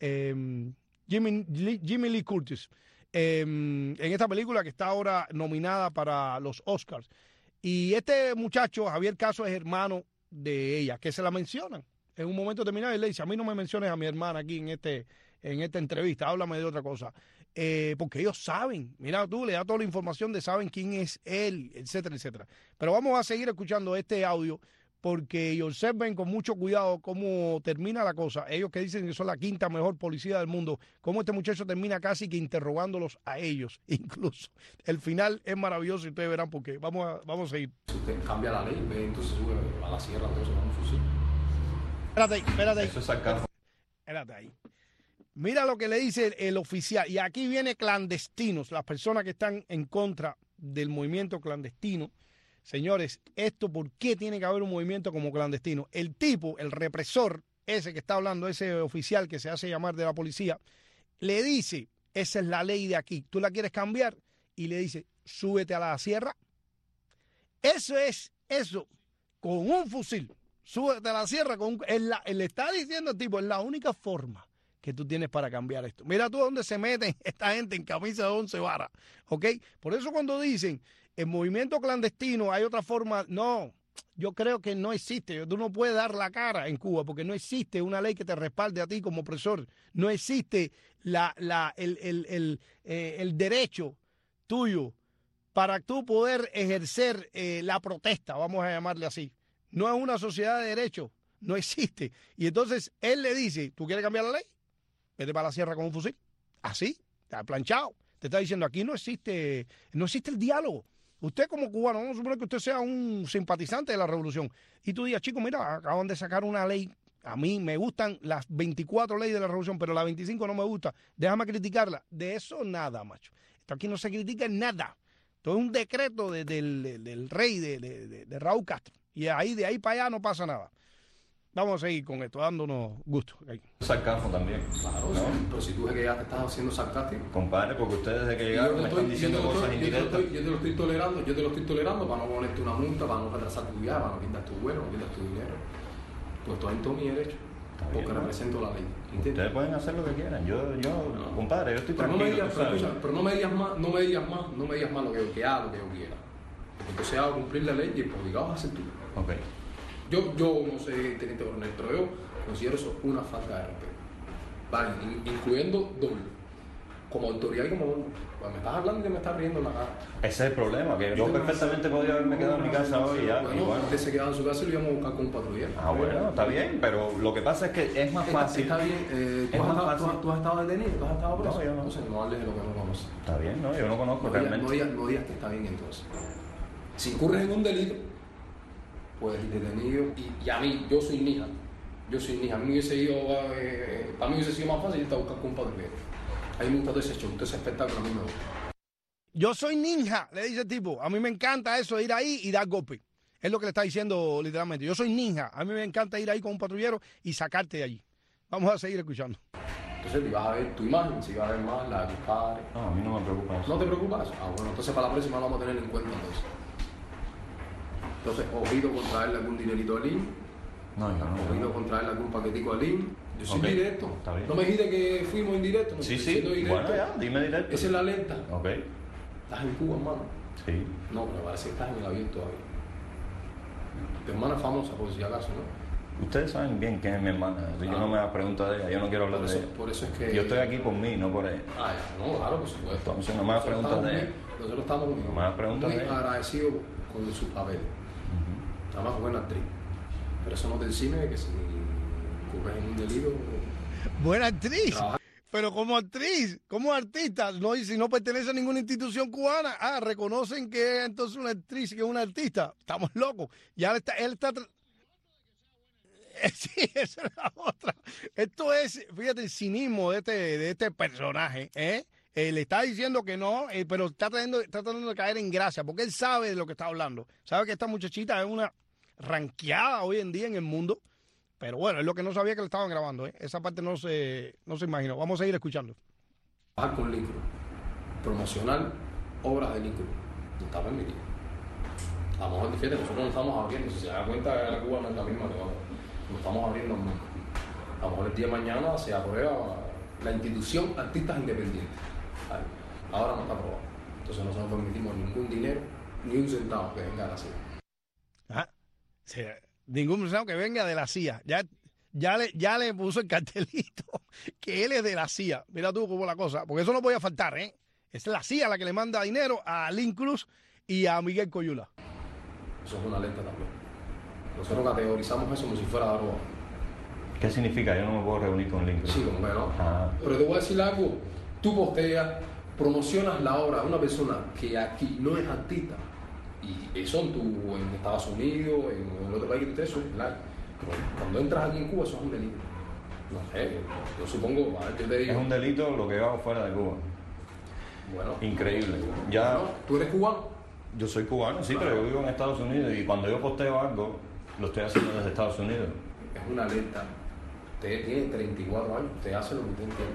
Eh, Jimmy Lee, Jimmy Lee Curtis, eh, en esta película que está ahora nominada para los Oscars. Y este muchacho, Javier Caso, es hermano de ella, que se la mencionan. En un momento determinado, él le dice, a mí no me menciones a mi hermana aquí en este en esta entrevista, háblame de otra cosa. Eh, porque ellos saben, mira tú, le das toda la información de saben quién es él, etcétera, etcétera. Pero vamos a seguir escuchando este audio, porque observen con mucho cuidado cómo termina la cosa. Ellos que dicen que son la quinta mejor policía del mundo, cómo este muchacho termina casi que interrogándolos a ellos, incluso. El final es maravilloso y ustedes verán por qué. Vamos a, vamos a seguir. Si usted cambia la ley, ve, entonces sube a la sierra, entonces con un fusil. Espérate ahí, espérate ahí. Eso es sarcasmo. Espérate ahí. Mira lo que le dice el, el oficial. Y aquí viene clandestinos, las personas que están en contra del movimiento clandestino. Señores, ¿esto por qué tiene que haber un movimiento como clandestino? El tipo, el represor, ese que está hablando, ese oficial que se hace llamar de la policía, le dice, esa es la ley de aquí, ¿tú la quieres cambiar? Y le dice, súbete a la sierra. Eso es, eso, con un fusil, súbete a la sierra, con un, es la, le está diciendo al tipo, es la única forma que tú tienes para cambiar esto. Mira tú dónde se meten esta gente en camisa de once varas, ¿ok? Por eso cuando dicen, el movimiento clandestino, hay otra forma. No, yo creo que no existe. Tú no puedes dar la cara en Cuba porque no existe una ley que te respalde a ti como opresor. No existe la, la, el, el, el, eh, el derecho tuyo para tú poder ejercer eh, la protesta, vamos a llamarle así. No es una sociedad de derechos, no existe. Y entonces él le dice, ¿tú quieres cambiar la ley? Vete para la sierra con un fusil. Así, está planchado. Te está diciendo, aquí no existe, no existe el diálogo. Usted como cubano, vamos a suponer que usted sea un simpatizante de la revolución y tú digas, chicos, mira, acaban de sacar una ley, a mí me gustan las veinticuatro leyes de la revolución, pero la veinticinco no me gusta, déjame criticarla. De eso nada, macho. Esto aquí no se critica nada. Esto es un decreto de, del, del, del rey de, de, de, de Raúl Castro y ahí de ahí para allá no pasa nada. Vamos a seguir con esto, dándonos gusto. Sarcasmo también. Claro, ¿no? Sí, pero si tú ves que ya te estás haciendo sarcástico. Compadre, porque ustedes desde que llegaron me están diciendo cosas indirectas. Yo te lo estoy tolerando, yo te lo estoy tolerando para no ponerte una multa, para no retrasar tu viaje, para no quitar tu vuelo, no quitar tu dinero. Pues todo en todo mi derecho, porque bien, represento la ley. ¿Entiendes? Ustedes pueden hacer lo que quieran. Yo, yo, no. compadre, yo estoy pero tranquilo. No me digas, pero, escucha, pero no me digas más, no me digas más, no me digas más lo que, que haga, lo que yo quiera. Porque entonces hago cumplir la ley y el obligado a hacer tú. Ok. Yo, yo no sé, teniente coronel, pero yo considero eso una falta de respeto. Vale, incluyendo doble. Como autoridad y como hombre. Pues me estás hablando y me estás riendo en la cara. Ese es el problema, que yo perfectamente podría haberme quedado en mi casa hoy ya. Bueno, bueno. Usted se quedaba en su casa y lo íbamos a buscar con un patrullero. Ah, bueno, está bien, pero lo que pasa es que es más fácil. Está bien, eh, ¿tú, es has más estado, fácil. ¿tú, ¿tú has estado detenido? ¿Tú has estado preso? No, yo no. Entonces no hables de lo que no conoces. Está bien, no, yo no conozco no realmente. Digas, no, digas, no digas que está bien entonces. Si incurres en un delito, pues detenido, y, y a mí, yo soy Níjar, yo soy Níjar, a mí me hubiese ido, eh, para mí hubiese sido más fácil irte a buscar con un patrullero. A mí me gusta todo ese show, todo ese espectáculo, a mí me gusta. Yo soy ninja, le dice el tipo. A mí me encanta eso de ir ahí y dar golpe. Es lo que le está diciendo literalmente. Yo soy ninja. A mí me encanta ir ahí con un patrullero y sacarte de allí. Vamos a seguir escuchando. Entonces, si vas a ver tu imagen, si vas a ver más la de tus padres. No, a mí no me preocupa eso. ¿No te preocupa eso? Ah, bueno, entonces para la próxima lo vamos a tener en cuenta entonces. Entonces, ojito con traerle algún dinerito a Lin. No, yo no. Ojito con traerle algún paquetico a Lin. Yo soy Okay. directo. Está bien. No me dijiste que fuimos en directo. No Sí, estoy sí. siendo directo. Bueno, ya, dime directo. Esa es la alerta. Ok. ¿Estás en Cuba, hermano? Sí. No, pero parece que estás en el avión todavía. Tu hermana es famosa, por si acaso, ¿no? Ustedes saben bien quién es mi hermana. Yo Ah. no me hago preguntas de ella. Yo no quiero hablar Por de eso, ella. por eso es que... Yo estoy aquí por mí, no por ella. Ah, ya. No, claro, por supuesto. Entonces no me hagas Nosotros preguntas de estamos ella. muy- Nosotros estamos muy, No me hagas preguntas muy de ella. agradecidos con sus papeles. Además, buena actriz. Pero eso no te exime que si ocurres en un delito... Buena actriz. Trabaja. Pero como actriz, como artista, no, y si no pertenece a ninguna institución cubana, ah, reconocen que es entonces una actriz, que es una artista. Estamos locos. Ya él está... Él está tra- Sí, esa es la otra. Esto es, fíjate, el cinismo de este, de este personaje, ¿eh? Eh, le está diciendo que no, eh, pero está tratando, está tratando de caer en gracia, porque él sabe de lo que está hablando. Sabe que esta muchachita es una ranqueada hoy en día en el mundo, pero bueno, es lo que no sabía que le estaban grabando, ¿eh? Esa parte no se, no se imaginó. Vamos a seguir escuchando. Trabajar con Lincoln, promocionar obras de Lincoln, no está permitido. A lo mejor, fíjate, nosotros nos estamos abriendo, si se da cuenta que la Cuba no es la misma que ahora, nos estamos abriendo al mundo. A lo mejor el día de mañana se aprueba la institución Artistas Independientes. Ahí. Ahora no está aprobado. Entonces no se nos permitimos ningún dinero, ni un centavo que venga a la C I A. Ah, sí, ningún persona que venga de la C I A. Ya, ya, le, ya le puso el cartelito que él es de la C I A. Mira tú cómo la cosa, porque eso no podía faltar, ¿eh? Es la C I A la que le manda dinero a Lin Cruz y a Miguel Coyula. Eso es una alerta también. Nosotros categorizamos eso como si fuera droga. ¿Qué significa? Yo no me puedo reunir con Lincoln. Sí, como que no. Ah. Pero te voy a decir algo. Tú posteas, promocionas la obra de una persona que aquí no es artista. Y eso en, tu, en Estados Unidos, en el otro país que tú estés, eso es like. Pero cuando entras aquí en Cuba, eso es un delito. No sé, yo supongo, a ver, yo te digo. Es un delito lo que hago fuera de Cuba. Bueno. Increíble. Ya. Bueno, ¿tú eres cubano? Yo soy cubano, sí, pero yo vivo en Estados Unidos y cuando yo posteo algo, lo estoy haciendo desde Estados Unidos. Es una alerta. Usted tiene treinta y cuatro años, usted hace lo que usted entiende.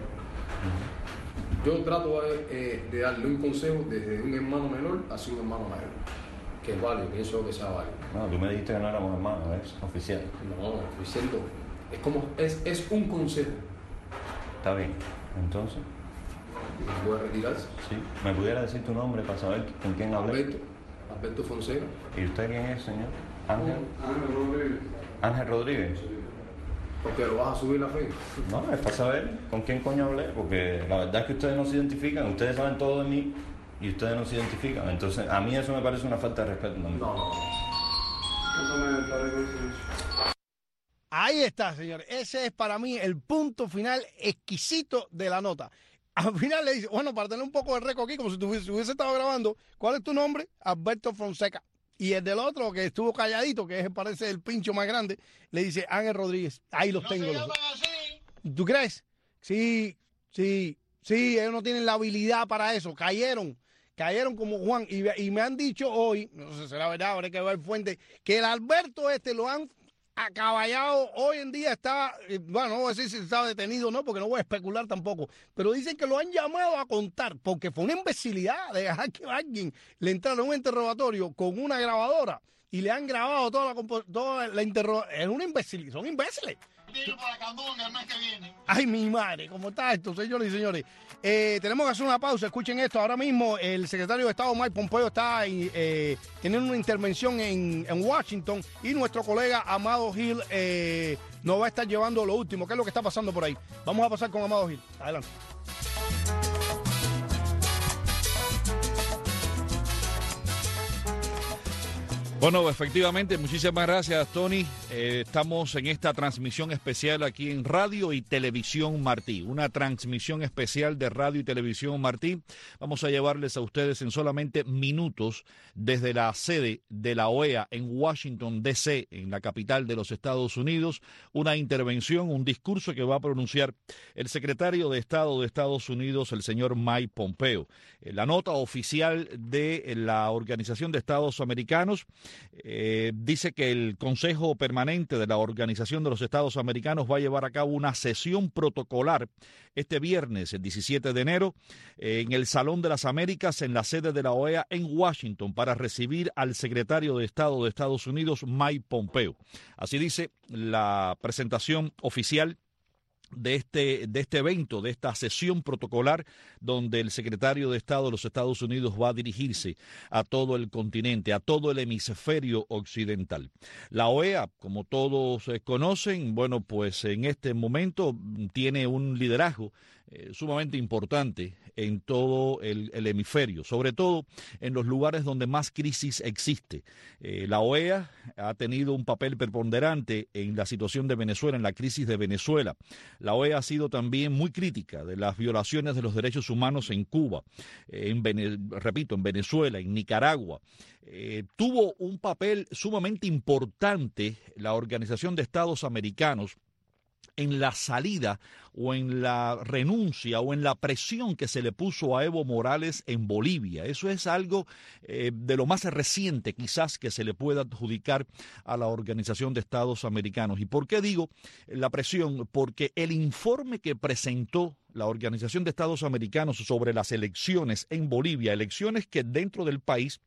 Yo trato de, eh, de darle un consejo desde un hermano menor hacia un hermano mayor. Que es válido, pienso que sea válido. No, tú me dijiste que no éramos hermanos, es oficial. No, estoy diciendo, es como, es, es un consejo. Está bien, entonces. ¿Me puede retirarse? Sí. ¿Me pudiera decir tu nombre para saber con quién hablé? Alberto, Alberto Fonseca. ¿Y usted quién es, señor? Ángel. Ángel Rodríguez. Ángel Rodríguez. ¿Por qué lo vas a subir la fe? No, es para saber con quién coño hablé, porque la verdad es que ustedes no se identifican, ustedes saben todo de mí y ustedes no se identifican. Entonces, a mí eso me parece una falta de respeto también. No, no. Eso me parece eso. Ahí está, señores. Ese es para mí el punto final exquisito de la nota. Al final le dice, bueno, para tener un poco de récord aquí, como si tuviese, si hubiese estado grabando, ¿cuál es tu nombre? Alberto Fonseca. Y el del otro, que estuvo calladito, que es, parece el pincho más grande, le dice Ángel Rodríguez. Ahí los tengo. Los dos. ¿Tú crees? Sí, sí, sí, ellos no tienen la habilidad para eso. Cayeron, cayeron como Juan. Y, y me han dicho hoy, no sé si será verdad, habrá que ver fuente, que el Alberto este lo han acaballado. Hoy en día está, eh, bueno, no voy a decir si está detenido o no, porque no voy a especular tampoco, pero dicen que lo han llamado a contar, porque fue una imbecilidad de dejar que alguien le entrara en un interrogatorio con una grabadora y le han grabado toda la, toda la interrogación. Es una imbecilidad, son imbéciles. Ay, mi madre, ¿cómo está esto, señores y señores? Eh, tenemos que hacer una pausa, escuchen esto. Ahora mismo el secretario de Estado, Mike Pompeo, está eh, teniendo una intervención en, en Washington y nuestro colega Amado Gil eh, nos va a estar llevando lo último. ¿Qué es lo que está pasando por ahí? Vamos a pasar con Amado Gil. Adelante. Bueno, efectivamente, muchísimas gracias, Tony. Eh, estamos en esta transmisión especial aquí en Radio y Televisión Martí, una transmisión especial de Radio y Televisión Martí. Vamos a llevarles a ustedes en solamente minutos desde la sede de la O E A en Washington, D C, en la capital de los Estados Unidos, una intervención, un discurso que va a pronunciar el secretario de Estado de Estados Unidos, el señor Mike Pompeo. Eh, la nota oficial de la Organización de Estados Americanos Eh, dice que el Consejo Permanente de la Organización de los Estados Americanos va a llevar a cabo una sesión protocolar este viernes, el diecisiete de enero, eh, en el Salón de las Américas, en la sede de la O E A en Washington, para recibir al secretario de Estado de Estados Unidos, Mike Pompeo. Así dice la presentación oficial de este, de este evento, de esta sesión protocolar, donde el secretario de Estado de los Estados Unidos va a dirigirse a todo el continente, a todo el hemisferio occidental. La O E A, como todos eh, conocen, bueno, pues en este momento tiene un liderazgo eh, sumamente importante en todo el, el hemisferio, sobre todo en los lugares donde más crisis existe. Eh, la O E A ha tenido un papel preponderante en la situación de Venezuela, en la crisis de Venezuela. La O E A ha sido también muy crítica de las violaciones de los derechos humanos en Cuba, eh, en Vene- repito, en Venezuela, en Nicaragua. Eh, tuvo un papel sumamente importante la Organización de Estados Americanos en la salida o en la renuncia o en la presión que se le puso a Evo Morales en Bolivia. Eso es algo eh, de lo más reciente quizás que se le pueda adjudicar a la Organización de Estados Americanos. ¿Y por qué digo la presión? Porque el informe que presentó la Organización de Estados Americanos sobre las elecciones en Bolivia, elecciones que dentro del país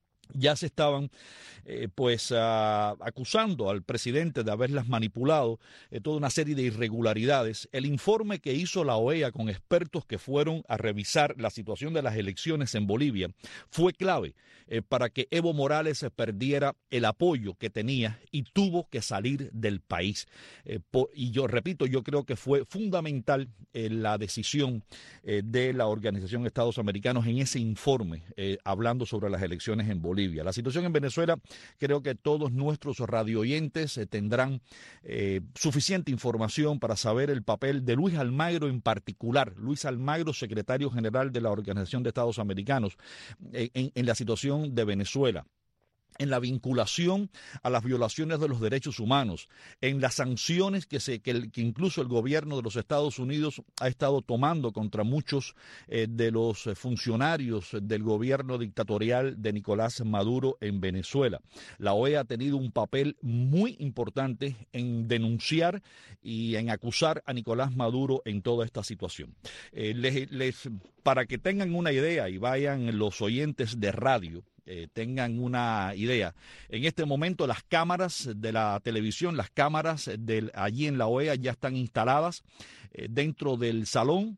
ya se estaban eh, pues uh, acusando al presidente de haberlas manipulado, eh, toda una serie de irregularidades. El informe que hizo la O E A con expertos que fueron a revisar la situación de las elecciones en Bolivia fue clave eh, para que Evo Morales perdiera el apoyo que tenía y tuvo que salir del país. Eh, por, y yo repito, yo creo que fue fundamental eh, la decisión eh, de la Organización de Estados Americanos en ese informe eh, hablando sobre las elecciones en Bolivia. La situación en Venezuela, creo que todos nuestros radioyentes eh, tendrán eh, suficiente información para saber el papel de Luis Almagro en particular. Luis Almagro, secretario general de la Organización de Estados Americanos, eh, en, en la situación de Venezuela, en la vinculación a las violaciones de los derechos humanos, en las sanciones que, se, que, el, que incluso el gobierno de los Estados Unidos ha estado tomando contra muchos eh, de los funcionarios del gobierno dictatorial de Nicolás Maduro en Venezuela. La O E A ha tenido un papel muy importante en denunciar y en acusar a Nicolás Maduro en toda esta situación. Eh, les, les, para que tengan una idea y vayan los oyentes de radio, Eh, tengan una idea. En este momento las cámaras de la televisión, las cámaras del, allí en la O E A ya están instaladas eh, dentro del salón.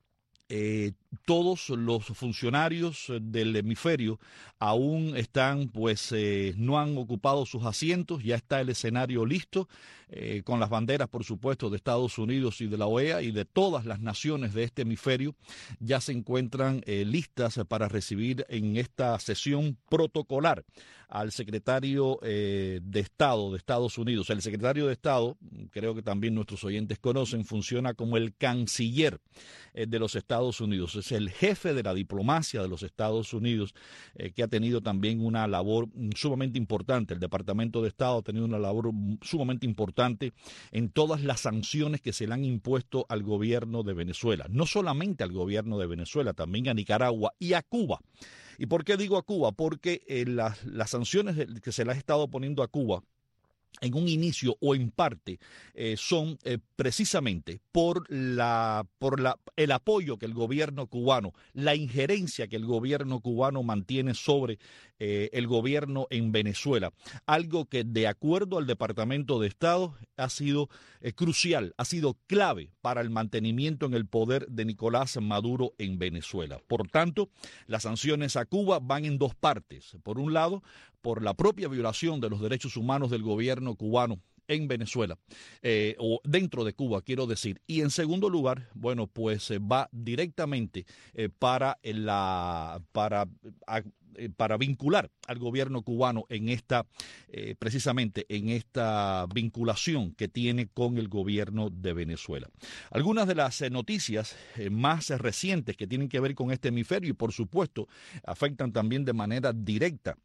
Eh, todos los funcionarios del hemisferio aún están, pues, eh, no han ocupado sus asientos, ya está el escenario listo, eh, con las banderas, por supuesto, de Estados Unidos y de la O E A y de todas las naciones de este hemisferio, ya se encuentran eh, listas para recibir en esta sesión protocolar al secretario eh, de Estado de Estados Unidos. El secretario de Estado, creo que también nuestros oyentes conocen, funciona como el canciller eh, de los Estados Unidos. Es el jefe de la diplomacia de los Estados Unidos, eh, que ha tenido también una labor sumamente importante. El Departamento de Estado ha tenido una labor sumamente importante en todas las sanciones que se le han impuesto al gobierno de Venezuela. No solamente al gobierno de Venezuela, también a Nicaragua y a Cuba. ¿Y por qué digo a Cuba? Porque eh, las, las sanciones que se le ha estado poniendo a Cuba en un inicio o en parte eh, son eh, precisamente por la por la el apoyo que el gobierno cubano, la injerencia que el gobierno cubano mantiene sobre eh, el gobierno en Venezuela, algo que de acuerdo al Departamento de Estado ha sido eh, crucial, ha sido clave para el mantenimiento en el poder de Nicolás Maduro en Venezuela. Por tanto, las sanciones a Cuba van en dos partes. Por un lado, por la propia violación de los derechos humanos del gobierno cubano en Venezuela, eh, o dentro de Cuba, quiero decir. Y en segundo lugar, bueno, pues eh, va directamente eh, para, la, para a, eh, para vincular al gobierno cubano en esta, eh, precisamente en esta vinculación que tiene con el gobierno de Venezuela. Algunas de las eh, noticias eh, más eh, recientes que tienen que ver con este hemisferio y por supuesto afectan también de manera directa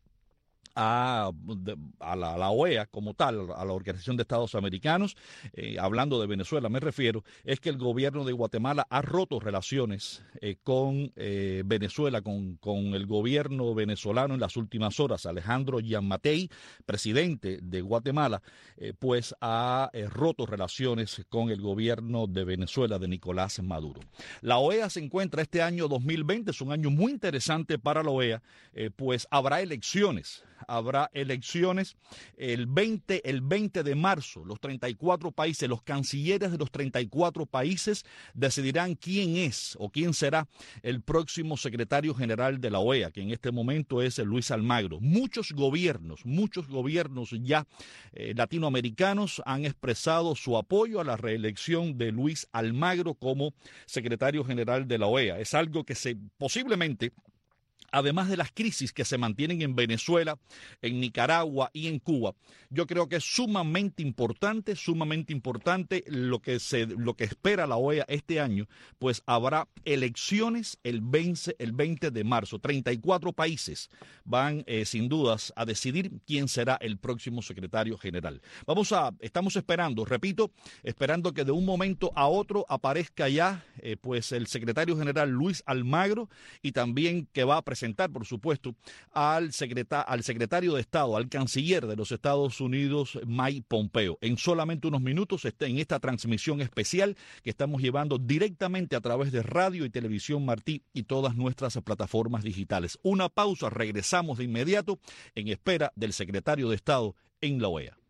A, a, la, a la O E A como tal, a la Organización de Estados Americanos, eh, hablando de Venezuela me refiero, es que el gobierno de Guatemala ha roto relaciones eh, con eh, Venezuela, con, con el gobierno venezolano en las últimas horas. Alejandro Giammattei, presidente de Guatemala, eh, pues ha eh, roto relaciones con el gobierno de Venezuela de Nicolás Maduro. La O E A se encuentra este año dos mil veinte, es un año muy interesante para la O E A, eh, pues habrá elecciones. Habrá elecciones el veinte, el veinte de marzo. Los treinta y cuatro países, los cancilleres de los treinta y cuatro países decidirán quién es o quién será el próximo secretario general de la O E A, que en este momento es Luis Almagro. Muchos gobiernos, muchos gobiernos ya eh, latinoamericanos han expresado su apoyo a la reelección de Luis Almagro como secretario general de la O E A. Es algo que se posiblemente, además de las crisis que se mantienen en Venezuela, en Nicaragua y en Cuba, yo creo que es sumamente importante, sumamente importante lo que se, lo que espera la O E A este año, pues habrá elecciones el veinte, el veinte de marzo. treinta y cuatro países van eh, sin dudas a decidir quién será el próximo secretario general. Vamos a, estamos esperando, repito, esperando que de un momento a otro aparezca ya eh, pues el secretario general Luis Almagro y también que va a presentar presentar, por supuesto, al, secreta- al secretario de Estado, al canciller de los Estados Unidos, Mike Pompeo. En solamente unos minutos, está en esta transmisión especial que estamos llevando directamente a través de Radio y Televisión Martí y todas nuestras plataformas digitales. Una pausa, regresamos de inmediato en espera del secretario de Estado en la O E A.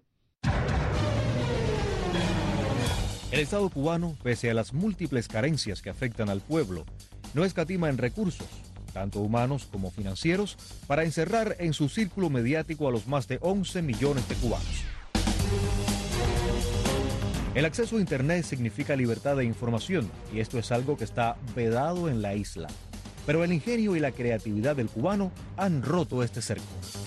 El Estado cubano, pese a las múltiples carencias que afectan al pueblo, no escatima en recursos, tanto humanos como financieros, para encerrar en su círculo mediático a los más de once millones de cubanos. El acceso a Internet significa libertad de información, y esto es algo que está vedado en la isla. Pero el ingenio y la creatividad del cubano han roto este cerco.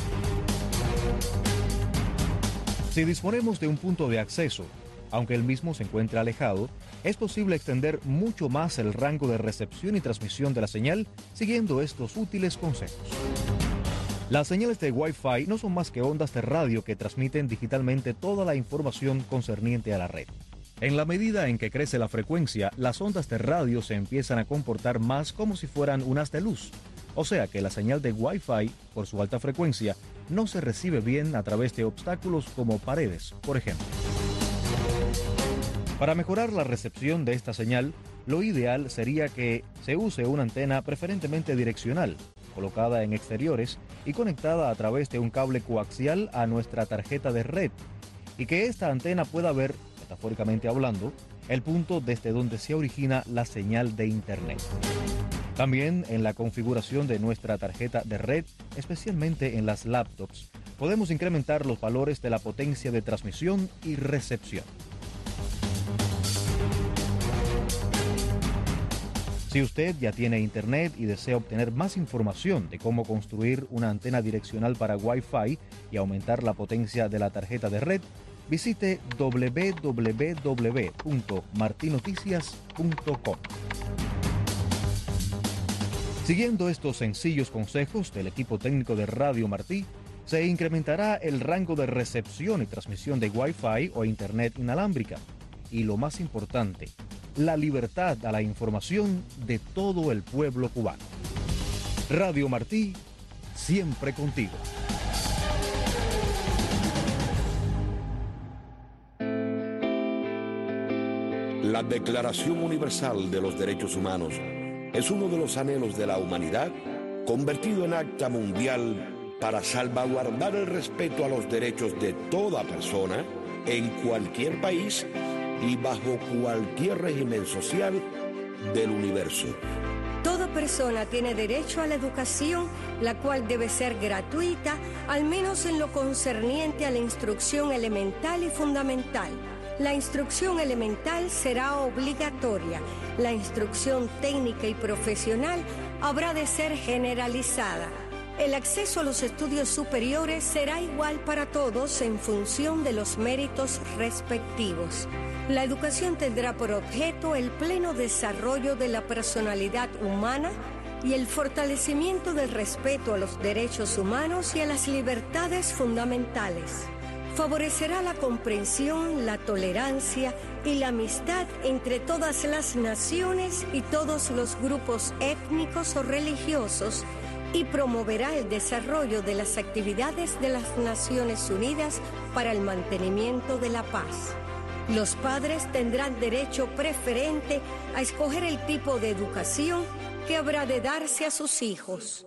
Si disponemos de un punto de acceso, aunque el mismo se encuentre alejado, es posible extender mucho más el rango de recepción y transmisión de la señal siguiendo estos útiles consejos. Las señales de Wi-Fi no son más que ondas de radio que transmiten digitalmente toda la información concerniente a la red. En la medida en que crece la frecuencia, las ondas de radio se empiezan a comportar más como si fueran unas de luz. O sea que la señal de Wi-Fi, por su alta frecuencia, no se recibe bien a través de obstáculos como paredes, por ejemplo. Para mejorar la recepción de esta señal, lo ideal sería que se use una antena preferentemente direccional, colocada en exteriores y conectada a través de un cable coaxial a nuestra tarjeta de red, y que esta antena pueda ver, metafóricamente hablando, el punto desde donde se origina la señal de Internet. También en la configuración de nuestra tarjeta de red, especialmente en las laptops, podemos incrementar los valores de la potencia de transmisión y recepción. Si usted ya tiene Internet y desea obtener más información de cómo construir una antena direccional para Wi-Fi y aumentar la potencia de la tarjeta de red, visite doble u doble u doble u punto martinoticias punto com. Siguiendo estos sencillos consejos del equipo técnico de Radio Martí, se incrementará el rango de recepción y transmisión de Wi-Fi o Internet inalámbrica. Y lo más importante, la libertad a la información de todo el pueblo cubano. Radio Martí, siempre contigo. La Declaración Universal de los Derechos Humanos es uno de los anhelos de la humanidad convertido en acta mundial para salvaguardar el respeto a los derechos de toda persona en cualquier país y bajo cualquier régimen social del universo. Toda persona tiene derecho a la educación, la cual debe ser gratuita, al menos en lo concerniente a la instrucción elemental y fundamental. La instrucción elemental será obligatoria. La instrucción técnica y profesional habrá de ser generalizada. El acceso a los estudios superiores será igual para todos en función de los méritos respectivos. La educación tendrá por objeto el pleno desarrollo de la personalidad humana y el fortalecimiento del respeto a los derechos humanos y a las libertades fundamentales. Favorecerá la comprensión, la tolerancia y la amistad entre todas las naciones y todos los grupos étnicos o religiosos y promoverá el desarrollo de las actividades de las Naciones Unidas para el mantenimiento de la paz. Los padres tendrán derecho preferente a escoger el tipo de educación que habrá de darse a sus hijos.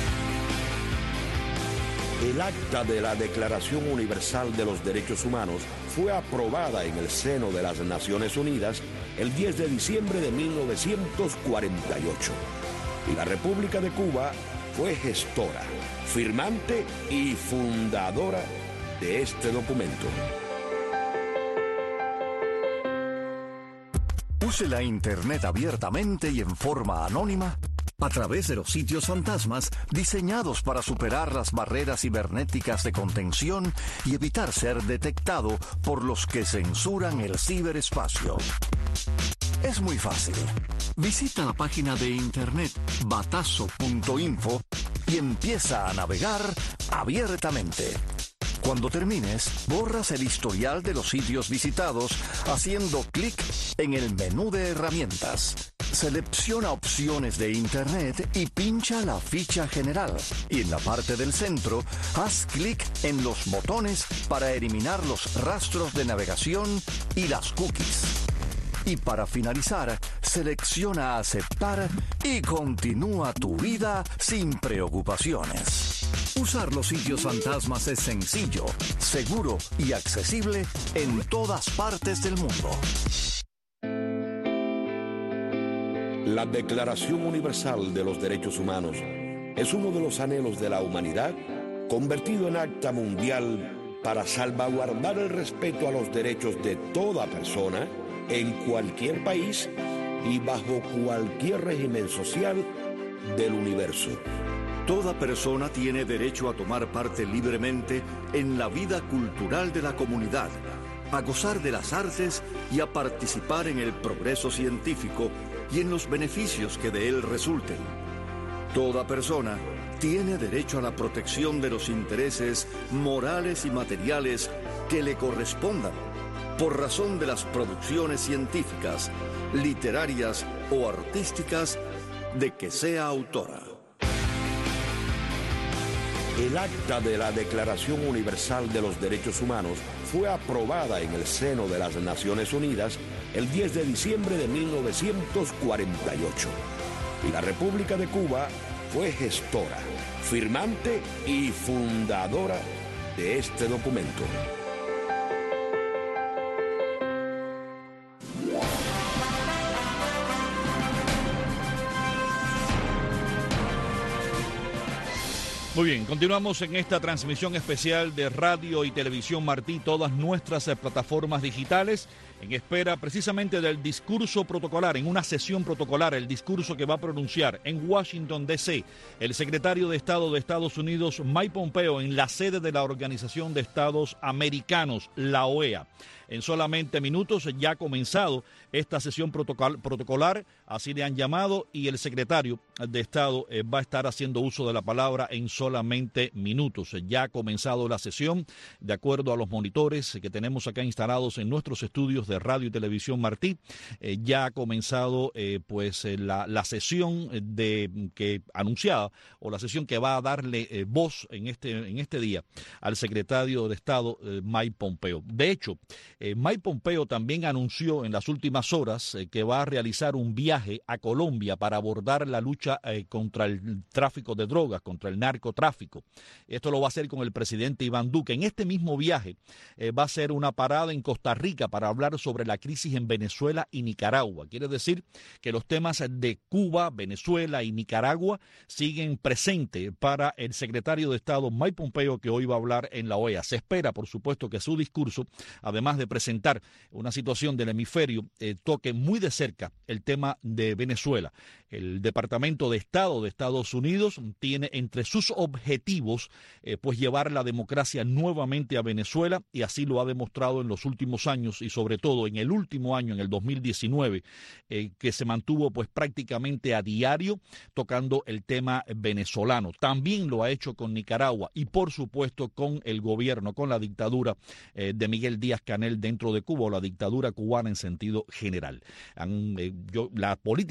El acta de la Declaración Universal de los Derechos Humanos fue aprobada en el seno de las Naciones Unidas el diez de diciembre de mil novecientos cuarenta y ocho. Y la República de Cuba fue gestora, firmante y fundadora de este documento. Use la Internet abiertamente y en forma anónima a través de los sitios fantasmas diseñados para superar las barreras cibernéticas de contención y evitar ser detectado por los que censuran el ciberespacio. Es muy fácil. Visita la página de internet batazo punto info y empieza a navegar abiertamente. Cuando termines, borras el historial de los sitios visitados haciendo clic en el menú de herramientas. Selecciona opciones de Internet y pincha la ficha general. Y en la parte del centro, haz clic en los botones para eliminar los rastros de navegación y las cookies. Y para finalizar, selecciona aceptar y continúa tu vida sin preocupaciones. Usar los sitios fantasmas es sencillo, seguro y accesible en todas partes del mundo. La Declaración Universal de los Derechos Humanos es uno de los anhelos de la humanidad convertido en acta mundial para salvaguardar el respeto a los derechos de toda persona en cualquier país y bajo cualquier régimen social del universo. Toda persona tiene derecho a tomar parte libremente en la vida cultural de la comunidad, a gozar de las artes y a participar en el progreso científico y en los beneficios que de él resulten. Toda persona tiene derecho a la protección de los intereses morales y materiales que le correspondan por razón de las producciones científicas, literarias o artísticas de que sea autora. El acta de la Declaración Universal de los Derechos Humanos fue aprobada en el seno de las Naciones Unidas el diez de diciembre de mil novecientos cuarenta y ocho. Y la República de Cuba fue gestora, firmante y fundadora de este documento. Muy bien, continuamos en esta transmisión especial de Radio y Televisión Martí, todas nuestras eh, plataformas digitales, en espera precisamente del discurso protocolar, en una sesión protocolar, el discurso que va a pronunciar en Washington, D C, el secretario de Estado de Estados Unidos, Mike Pompeo, en la sede de la Organización de Estados Americanos, la O E A. En solamente minutos ya ha comenzado esta sesión protocol, protocolar, así le han llamado, y el secretario de Estado eh, va a estar haciendo uso de la palabra en solamente minutos. Ya ha comenzado la sesión, de acuerdo a los monitores que tenemos acá instalados en nuestros estudios de Radio y Televisión Martí. Eh, ya ha comenzado eh, pues eh, la, la sesión de que anunciada, o la sesión que va a darle eh, voz en este, en este día al secretario de Estado, eh, Mike Pompeo. De hecho, Eh, Mike Pompeo también anunció en las últimas horas eh, que va a realizar un viaje a Colombia para abordar la lucha eh, contra el tráfico de drogas, contra el narcotráfico. Esto lo va a hacer con el presidente Iván Duque. En este mismo viaje eh, va a hacer una parada en Costa Rica para hablar sobre la crisis en Venezuela y Nicaragua. Quiere decir que los temas de Cuba, Venezuela y Nicaragua siguen presentes para el secretario de Estado Mike Pompeo, que hoy va a hablar en la O E A. Se espera, por supuesto, que su discurso, además de presentar una situación del hemisferio, eh, toque muy de cerca el tema de Venezuela. El Departamento de Estado de Estados Unidos tiene entre sus objetivos eh, pues llevar la democracia nuevamente a Venezuela, y así lo ha demostrado en los últimos años, y sobre todo en el último año, en el dos mil diecinueve, eh, que se mantuvo pues prácticamente a diario tocando el tema venezolano. También lo ha hecho con Nicaragua y por supuesto con el gobierno, con la dictadura eh, de Miguel Díaz-Canel dentro de Cuba, o la dictadura cubana en sentido general. Han, eh, yo, la política